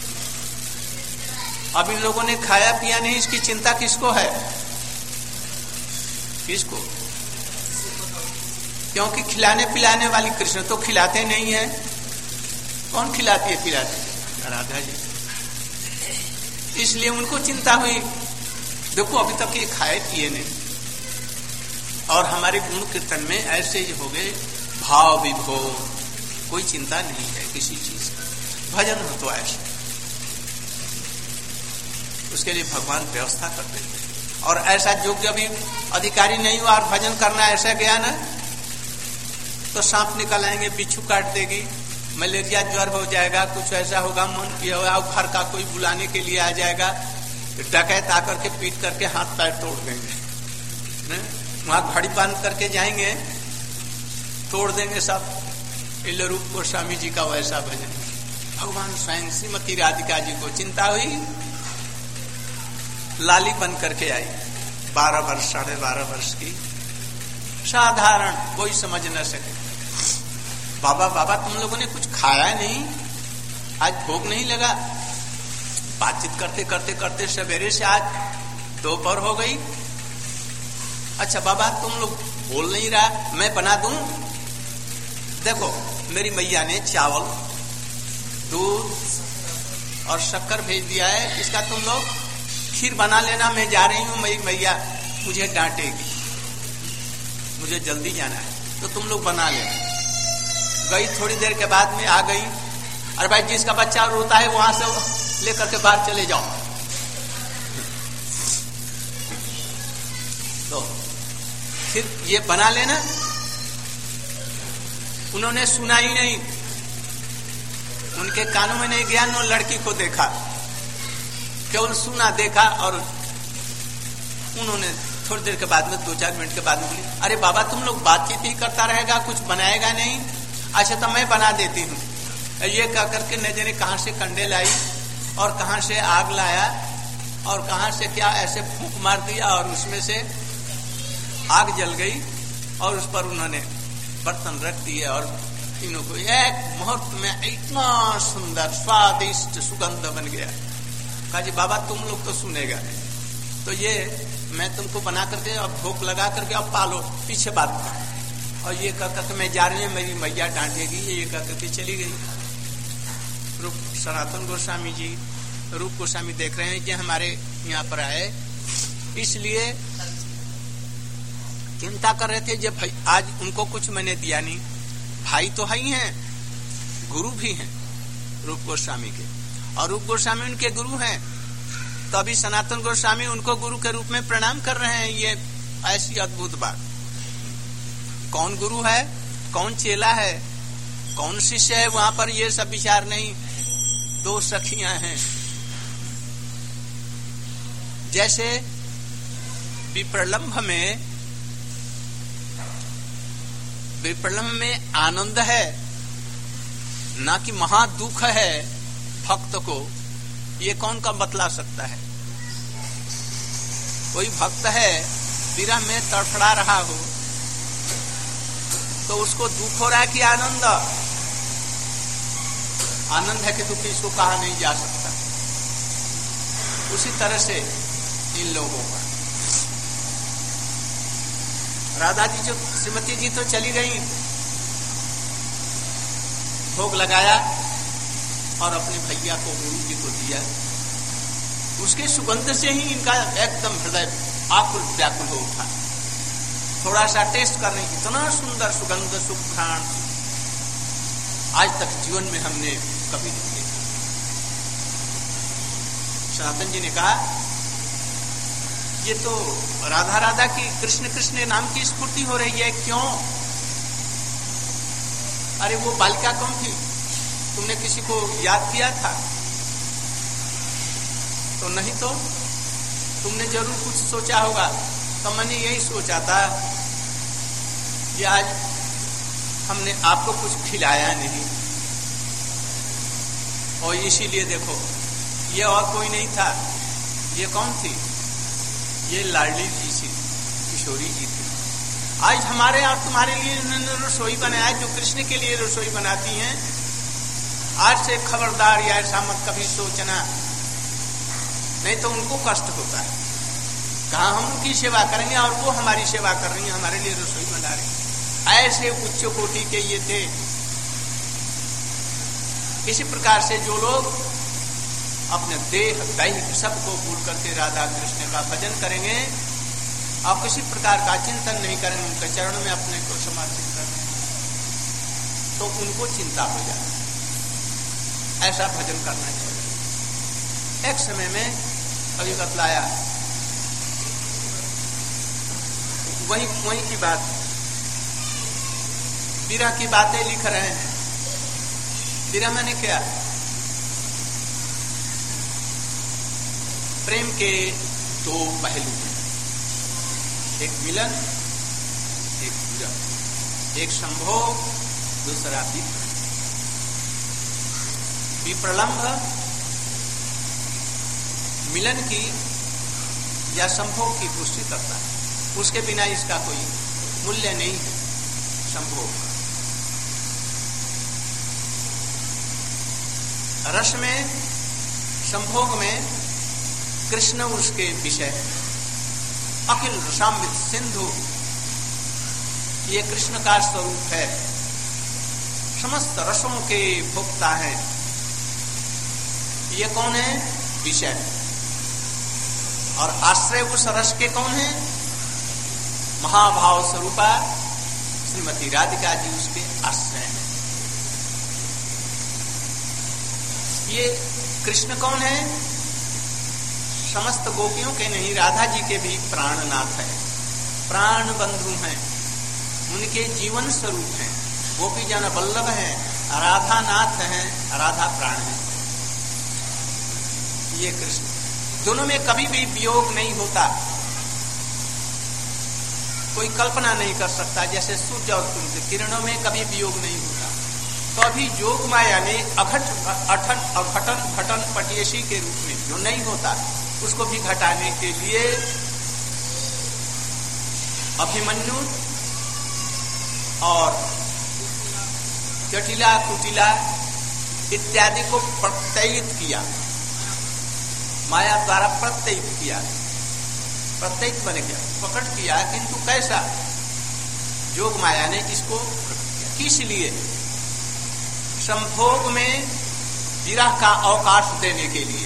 अब इन लोगों ने खाया पिया नहीं, इसकी चिंता किसको है? किसको? क्योंकि खिलाने पिलाने वाली कृष्ण तो खिलाते नहीं है। कौन खिलाती है पिलाती है? राधा जी। इसलिए उनको चिंता हुई, देखो अभी तक ये खाए पिए नहीं और हमारे गुण कीर्तन में ऐसे ही हो गए भाव विभोर। कोई चिंता नहीं है किसी चीज का। भजन हो तो ऐसे, उसके लिए भगवान व्यवस्था कर देते हैं। और ऐसा योग्य अभी अधिकारी नहीं हुआ और भजन करना ऐसा गया ना तो सांप निकल आएंगे, बिच्छू काट देगी, मलेरिया ज्वर हो जाएगा, कुछ ऐसा होगा, मन किया होगा, घर का कोई बुलाने के लिए आ जाएगा, डकैत आकर के पीट करके हाथ पैर तोड़ देंगे। वहां घड़ी बांध करके जाएंगे, तोड़ देंगे सब। इले रूप गोस्वामी जी का वैसा भजन। भगवान स्वयं श्रीमती राधिका जी को चिंता हुई, लाली बन करके आई, बारह वर्ष साढ़े बारह वर्ष की, साधारण, कोई समझ न सके। बाबा बाबा तुम लोगों ने कुछ खाया नहीं, आज भूख नहीं लगा? बातचीत करते करते करते सवेरे से आज दोपहर हो गई। अच्छा बाबा तुम लोग बोल नहीं रहा, मैं बना दूं? देखो मेरी मैया ने चावल, दूध और शक्कर भेज दिया है, इसका तुम लोग खीर बना लेना। मैं जा रही हूं, मेरी मैया मुझे डांटेगी, मुझे जल्दी जाना है, तो तुम लोग बना लेना। गई, थोड़ी देर के बाद में आ गई, अरे भाई जिसका बच्चा रोता है वहां से लेकर के बाहर चले जाओ। तो फिर ये बना लेना। उन्होंने सुना ही नहीं, उनके कानों में नहीं गया, न लड़की को देखा, केवल सुना देखा। और उन्होंने थोड़ी देर के बाद में, दो चार मिनट के बाद में बोली, अरे बाबा तुम लोग बातचीत ही करता रहेगा, कुछ बनाएगा नहीं। अच्छा तो मैं बना देती हूँ। ये कह करके न जाने कहां से कंडे लाई और कहां से आग लाया और कहां से क्या ऐसे फूंक मार दिया और उसमें से आग जल गई और उस पर उन्होंने बर्तन रख दिए और तीनों को एक मुहूर्त में इतना सुंदर स्वादिष्ट सुगंध बन गया। कहा जी बाबा तुम लोग तो सुनेगा नहीं, तो ये मैं तुमको बना करके और भोग लगा करके अब पालो, पीछे बात कर। और ये कह करके मैं जा रही हूँ, मेरी मैया डांटेगी, ये कह करके चली गई। रूप सनातन गोस्वामी जी, रूप गोस्वामी देख रहे हैं कि हमारे यहाँ पर आए, इसलिए चिंता कर रहे थे। जब भाई आज उनको कुछ मैंने दिया नहीं, भाई तो है ही हैं, गुरु भी हैं रूप गोस्वामी के, और रूप गोस्वामी उनके गुरु हैं। तो अभी सनातन गोस्वामी उनको गुरु के रूप में प्रणाम कर रहे हैं। ये ऐसी अद्भुत बात। कौन गुरु है, कौन चेला है, कौन शिष्य है, वहां पर ये सब विचार नहीं। दो सखियां हैं, जैसे विप्रलंभ में विप्रलंभ में आनंद है, ना कि महा दुख है भक्त को, ये कौन का बतला सकता है। कोई भक्त है विरह में तड़फड़ा रहा हो तो उसको दुख हो रहा है कि आनंद, आनंद है कि दुख, इसको कहा नहीं जा सकता। उसी तरह से इन लोगों का राधा जी जो श्रीमती जी तो चली गई, भोग लगाया और अपने भैया को, गुरु जी को दिया। उसके सुगंध से ही इनका एकदम हृदय आकुल व्याकुल हो उठा। थोड़ा सा टेस्ट करने की, इतना सुंदर सुगंध, सुघ्राण आज तक जीवन में हमने कभी नहीं देखा। सनातन जी ने कहा ये तो राधा राधा की, कृष्ण कृष्ण नाम की स्फूर्ति हो रही है, क्यों? अरे वो बालिका कौन थी, तुमने किसी को याद किया था? तो नहीं तो तुमने जरूर कुछ सोचा होगा। तो मैंने यही सोचा था कि आज हमने आपको कुछ खिलाया नहीं, और इसीलिए देखो ये और कोई नहीं था। ये कौन थी? ये लाडली जी थी, किशोरी जी थी। आज हमारे और तुम्हारे लिए उन्होंने रसोई बनाया, जो कृष्ण के लिए रसोई बनाती हैं। आज से खबरदार या ऐसा मत कभी सोचना, नहीं तो उनको कष्ट होता है। कहा हम उनकी सेवा करेंगे और वो हमारी सेवा कर रही है, हमारे लिए रसोई बना रही है। ऐसे उच्च कोटि के ये थे। इसी प्रकार से जो लोग अपने देह दैहिक सबको भूल करके राधा कृष्ण का भजन करेंगे और किसी प्रकार का चिंतन नहीं करेंगे, उनके चरण में अपने को समर्पित करेंगे, तो उनको चिंता हो जाए। ऐसा भजन करना चाहिए। एक समय में अभी बतलाया, वही वही की बात, विरह की बातें लिख रहे हैं। विरह मैंने क्या? प्रेम के दो पहलू हैं, एक मिलन, एक विरह, एक संभोग, दूसरा विप्रलंभ। विप्रलंभ मिलन की या संभोग की पुष्टि करता है, उसके बिना इसका कोई मूल्य नहीं है। संभोग रस में, संभोग में कृष्ण उसके विषय, अखिल रसामृत सिंधु, ये कृष्ण का स्वरूप है। समस्त रसों के भोक्ता है। ये कौन है? विषय। और आश्रय उस रस के कौन है? महाभाव स्वरूपा श्रीमती राधिका जी उसके आश्रय हैं। ये कृष्ण कौन है? समस्त गोपियों के नहीं, राधा जी के भी प्राणनाथ है। प्राण बंधु हैं, उनके जीवन स्वरूप हैं, गोपी जन वल्लभ हैं, राधा नाथ हैं, राधा प्राण हैं। ये कृष्ण, दोनों में कभी भी वियोग नहीं होता। कोई कल्पना नहीं कर सकता, जैसे सूर्य और सूर्य किरणों में कभी वियोग नहीं होता। तो अभी जोग माया ने अघट अठन अघटन घटन पटियसी के रूप में जो नहीं होता उसको भी घटाने के लिए अभिमन्यु और जटिला कुटिला इत्यादि को प्रत्ययित किया, माया द्वारा प्रत्ययित किया, प्रत्ययित बन गया, प्रकट किया। किंतु कैसा? जोग माया ने इसको किस लिए? संभोग में विरह का अवकाश देने के लिए।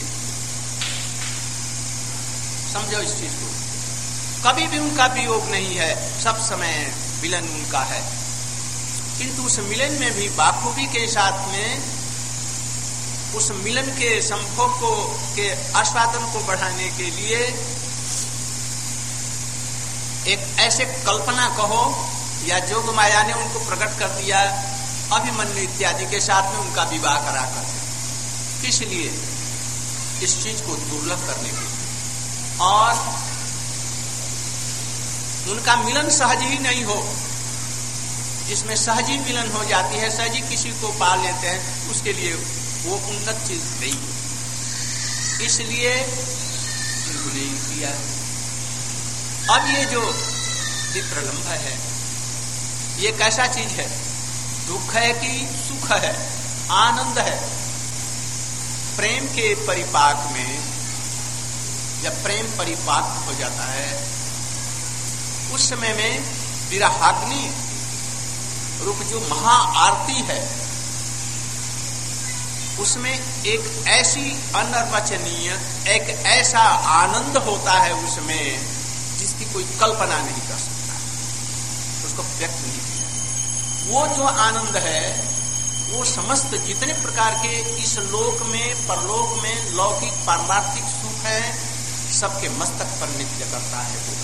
समझो इस चीज को। कभी भी उनका वियोग नहीं है, सब समय मिलन उनका है। किंतु उस मिलन में भी बाखूबी के साथ में उस मिलन के संभोग को के आस्वादन को बढ़ाने के लिए एक ऐसे कल्पना कहो या जोग माया ने उनको प्रकट कर दिया अभिमन्यु इत्यादि के साथ में उनका विवाह करा कर। किस लिए? इस चीज को दुर्लभ करने के लिए, और उनका मिलन सहज ही नहीं हो। जिसमें सहजी मिलन हो जाती है, सहजी किसी को पा लेते हैं, उसके लिए वो उन्नत चीज नहीं, इसलिए उनको नहीं किया। अब ये जो विप्रलंभ है, ये कैसा चीज है? दुख है कि सुख है? आनंद है। प्रेम के परिपाक में जब प्रेम परिपाक हो जाता है, उस समय में विरहाग्नि रूप जो महा आरती है, उसमें एक ऐसी अनर्वचनीय, एक ऐसा आनंद होता है उसमें जिसकी कोई कल्पना नहीं कर सकता, उसको व्यक्त नहीं किया। वो जो आनंद है, वो समस्त जितने प्रकार के इस लोक में, परलोक में लौकिक पारमार्थिक सुख है, सबके मस्तक पर नित्य करता है। वो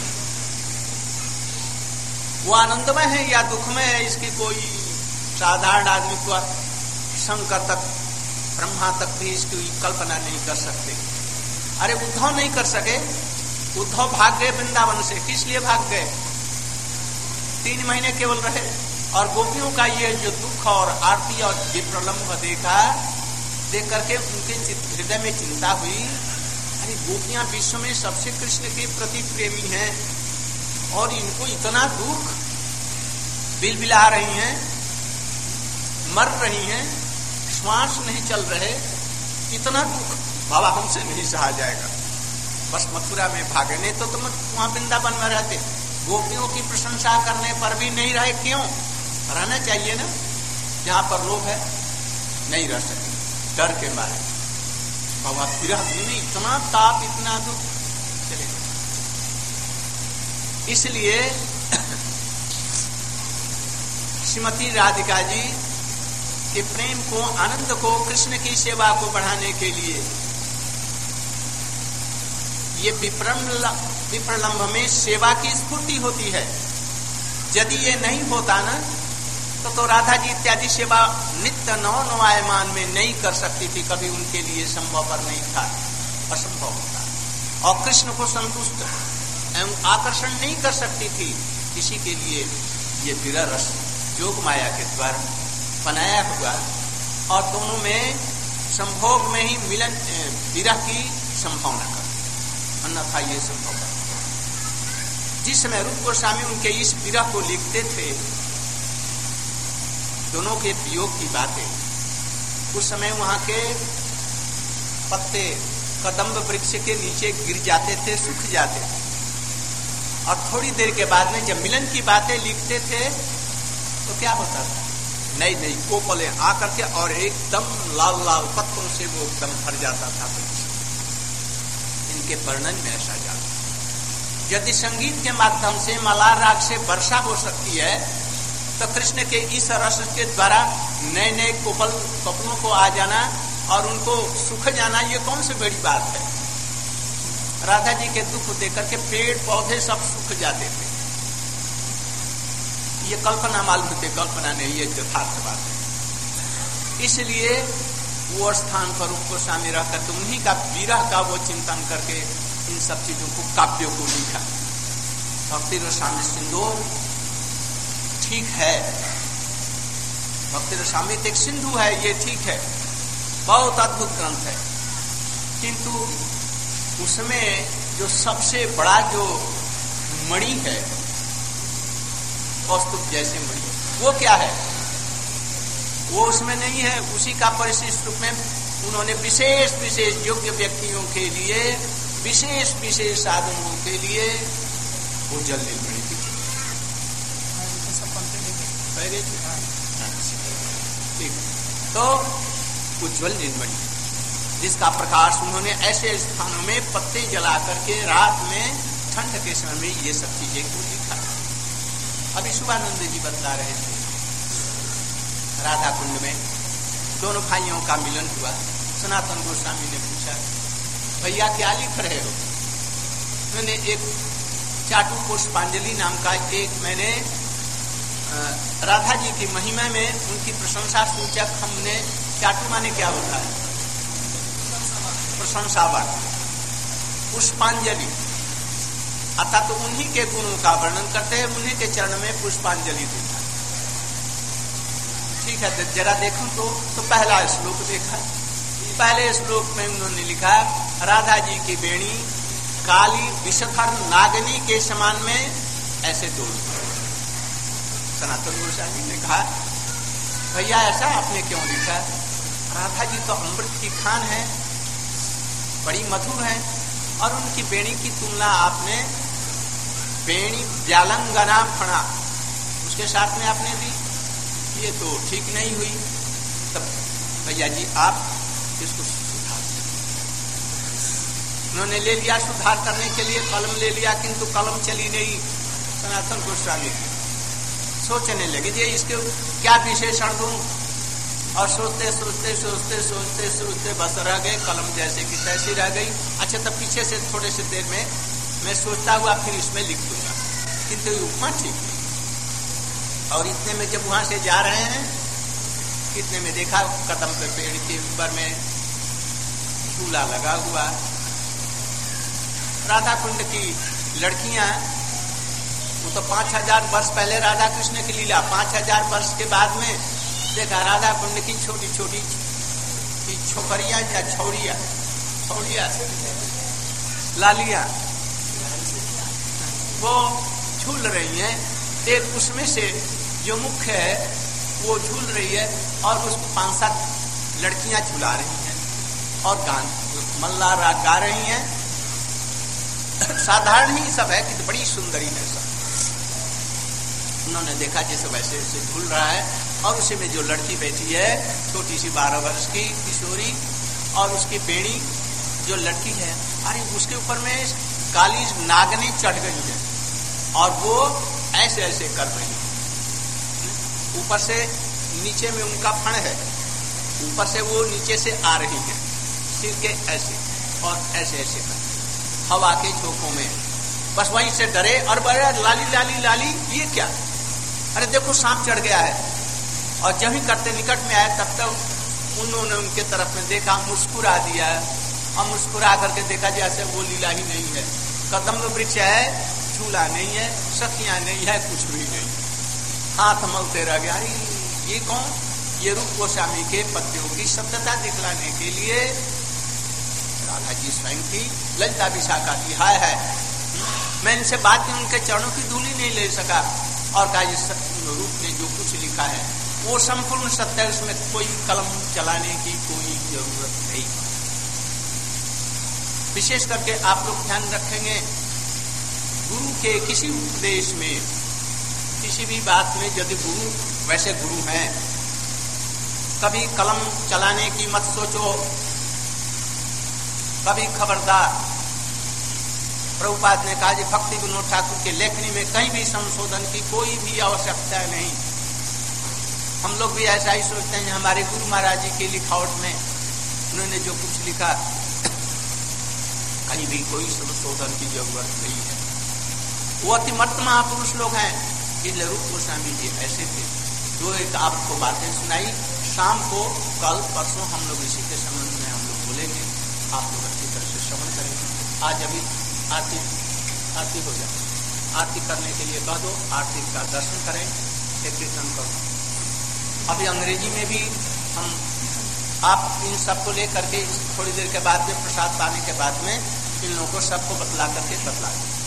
वो आनंदमय है या दुखमय है, इसकी कोई साधारण आदमी को, शंकर तक, ब्रह्मा तक भी इसकी कल्पना नहीं कर सकते। अरे उद्धव नहीं कर सके, उद्धव भाग गए वृंदावन से। किस लिए भाग गए? तीन महीने केवल रहे, और गोपियों का ये जो दुख और आरती और विप्रलंभ देखा, देख करके उनके हृदय में चिंता हुई, अरे गोपियां विश्व में सबसे कृष्ण के प्रति प्रेमी हैं, और इनको इतना दुख, बिलबिला रही हैं, मर रही हैं, श्वास नहीं चल रहे, इतना दुख बाबा हमसे नहीं सहा जाएगा, बस मथुरा में भागे। नहीं तो तुम वहां वृंदावन में रहते, गोपियों की प्रशंसा करने पर भी नहीं रहे। क्यों? रहना चाहिए ना, जहां पर लोग है, नहीं रह सके, डर के मारे। बाबा विरह में इतना ताप, इतना दुख, चले। इसलिए श्रीमती राधिका जी के प्रेम को, आनंद को, कृष्ण की सेवा को बढ़ाने के लिए ये विप्रलंभ में सेवा की स्फूर्ति होती है। यदि ये नहीं होता ना, तो तो राधा जी इत्यादि सेवा नित्य नौ नवायमान में नहीं कर सकती थी, कभी उनके लिए संभव पर नहीं था, असंभव होता। और कृष्ण को संतुष्ट एवं आकर्षण नहीं कर सकती थी, किसी के लिए ये विरह रस जोग माया के द्वारा बनाया हुआ, और दोनों में संभोग में ही मिलन, विरह की संभावना कर, अन्यथा ये संभव है। जिस समय रूप गोस्वामी उनके इस विरह को लिखते थे, दोनों के वियोग की बातें, उस समय वहां के पत्ते कदम्ब वृक्ष के नीचे गिर जाते थे, सूख जाते थे, और थोड़ी देर के बाद में जब मिलन की बातें लिखते थे तो क्या होता था? नई नई कोपले आकर के और एकदम लाल लाल पत्तों से वो एकदम भर जाता था वृक्ष। इनके वर्णन में ऐसा जाता। यदि संगीत के माध्यम से मलार राग से वर्षा हो सकती है, तो कृष्ण के इस रस के द्वारा नए नए कोपल कपलों को आ जाना और उनको सूख जाना, ये कौन सी बड़ी बात है? राधा जी के दुख देकर के पेड़ पौधे सब सूख जाते थे, ये कल्पना मालूम होते, कल्पना नहीं, ये यथार्थ बात है। इसलिए वो स्थान पर रूप गोस्वामी रहकर तो उन्हीं का विरह का वो चिंतन करके इन सब चीजों को, काव्यों को लिखा। भक्ति रसामृत सिंधु ठीक है, भक्ति रसामृत एक सिंधु है, ये ठीक है, बहुत अद्भुत ग्रंथ है, किंतु उसमें जो सबसे बड़ा जो मणि है, कौस्तुभ जैसे मणि, वो क्या है? वो उसमें नहीं है। उसी का परिशिष्ट रूप में उन्होंने विशेष विशेष योग्य व्यक्तियों के लिए, विशेष विशेष साधनों के लिए वो जल निर्मणि दी। ठीक, तो उज्ज्वल निर्मणि, जिसका प्रकाश उन्होंने ऐसे स्थानों में पत्ते जला करके रात में ठंड के समय में ये सब चीजें को लिखा। अभी शुभानंद जी बतला रहे थे, राधा कुंड में दोनों भाइयों का मिलन हुआ। सनातन गोस्वामी ने पूछा, भैया क्या लिख रहे हो? मैंने एक चाटू पुष्पांजलि नाम का एक मैंने राधा जी की महिमा में उनकी प्रशंसा सूचक हमने, चाटू माने क्या होता है? प्रशंसा वाक्य, पुष्पांजलि अर्थात तो उन्हीं के गुणों का वर्णन करते हैं, उन्हीं के चरण में पुष्पांजलि देता। ठीक है, तो जरा देखो तो, तो पहला श्लोक देखा। पहले श्लोक में उन्होंने लिखा, राधा जी की बेणी काली विषधर नागनी के समान में ऐसे डोल। सनातन गोस्वामी ने कहा, भैया ऐसा आपने क्यों लिखा? राधा जी तो अमृत की खान है, बड़ी मधुर है, और उनकी बेणी की तुलना आपने बेणी व्यालंगना फणा उसके साथ में आपने दी, ये तो ठीक नहीं हुई। तब भैया जी आप इसको सुधार। उन्होंने ले लिया सुधार करने के लिए, कलम ले लिया, किंतु कलम चली नहीं। सनातन गोस्वामी सोचने लगे जी इसके क्या विशेषण दूं, और सोचते सोचते सोचते सोचते सोचते बस रह गए, कलम जैसे कि तैसी रह गई। अच्छा, तब पीछे से थोड़े से देर में मैं सोचता हुआ फिर इसमें लिख दूंगा, किंतु उपमा ठीक नहीं। और इतने में जब वहां से जा रहे हैं, इतने में देखा कदम पे पेड़ के ऊपर में झूला लगा हुआ। राधा कुंड की लड़कियां, वो तो पांच हजार वर्ष पहले राधा कृष्ण की लीला, पांच हजार वर्ष के बाद में देखा राधा कुंड की छोटी छोटी छोकरियां या छौड़िया छौड़िया लालियां वो झूल रही हैं। एक उसमें से जो मुख्य है वो झूल रही है, और उसको पांच सात लड़कियां झुला रही हैं और गान मल्ला राग गा रही हैं। साधारण ही सब है कि बड़ी सुंदरी है सब। उन्होंने देखा जैसे वैसे वैसे झूल रहा है, और उसी में जो लड़की बैठी है छोटी सी बारह वर्ष की किशोरी, और उसकी बेड़ी जो लड़की है, अरे उसके ऊपर में काली नागनी चढ़ गई है, और वो ऐसे ऐसे कर रही है। ऊपर से नीचे में उनका फण है, ऊपर से वो नीचे से आ रही है, सिर के ऐसे और ऐसे ऐसे कर हवा के झोंकों में, बस वहीं से डरे और बड़े लाली लाली लाली ये क्या, अरे देखो सांप चढ़ गया है। और जब ही करते निकट में आए तब तक उन्होंने उनके तरफ में देखा, मुस्कुरा दिया, और मुस्कुरा करके देखा जैसे वो लीला ही नहीं है। कदम वृक्ष है, झूला नहीं है, सखियां नहीं है, कुछ भी नहीं, हाथ मलते रह गया। ये कौन? ये रूप गोस्वामी के पद्यों की शब्दता दिखलाने के लिए राधा जी स्वयं की ललिता विशाखा की हाय है। मैं इनसे बात की, उनके चरणों की धूली नहीं ले सका, और कहा इस रूप ने जो कुछ लिखा है वो संपूर्ण सत्य है, उसमें कोई कलम चलाने की कोई जरूरत नहीं। विशेष करके आप लोग ध्यान रखेंगे, गुरु के किसी उपदेश में, किसी भी बात में यदि गुरु वैसे गुरु हैं, कभी कलम चलाने की मत सोचो, कभी खबरदार। प्रभुपाद ने कहा कि भक्ति विनोद ठाकुर के लेखनी में कहीं भी संशोधन की कोई भी आवश्यकता नहीं। हम लोग भी ऐसा ही सोचते हैं, हमारे गुरु महाराज जी की लिखावट में उन्होंने जो कुछ लिखा कहीं भी कोई संशोधन की जरूरत नहीं है। वो अतिमर्त महापुरुष लोग हैं, ये लरूप गोस्वामी जी ऐसे थे जो एक आपको बातें सुनाई। शाम को कल परसों हम लोग इसी के संबंध में हम लोग बोलेंगे, आप लोग अच्छी तरह से श्रवण करेंगे। आज अभी आरती आरती हो जाए, आरती करने के लिए कह दो, आरती का दर्शन करें, एक कीर्तन करो। अभी अंग्रेजी में भी हम आप इन सबको लेकर के थोड़ी देर के बाद में प्रसाद पाने के बाद में इन लोगों को सबको बतला करके बतला दें।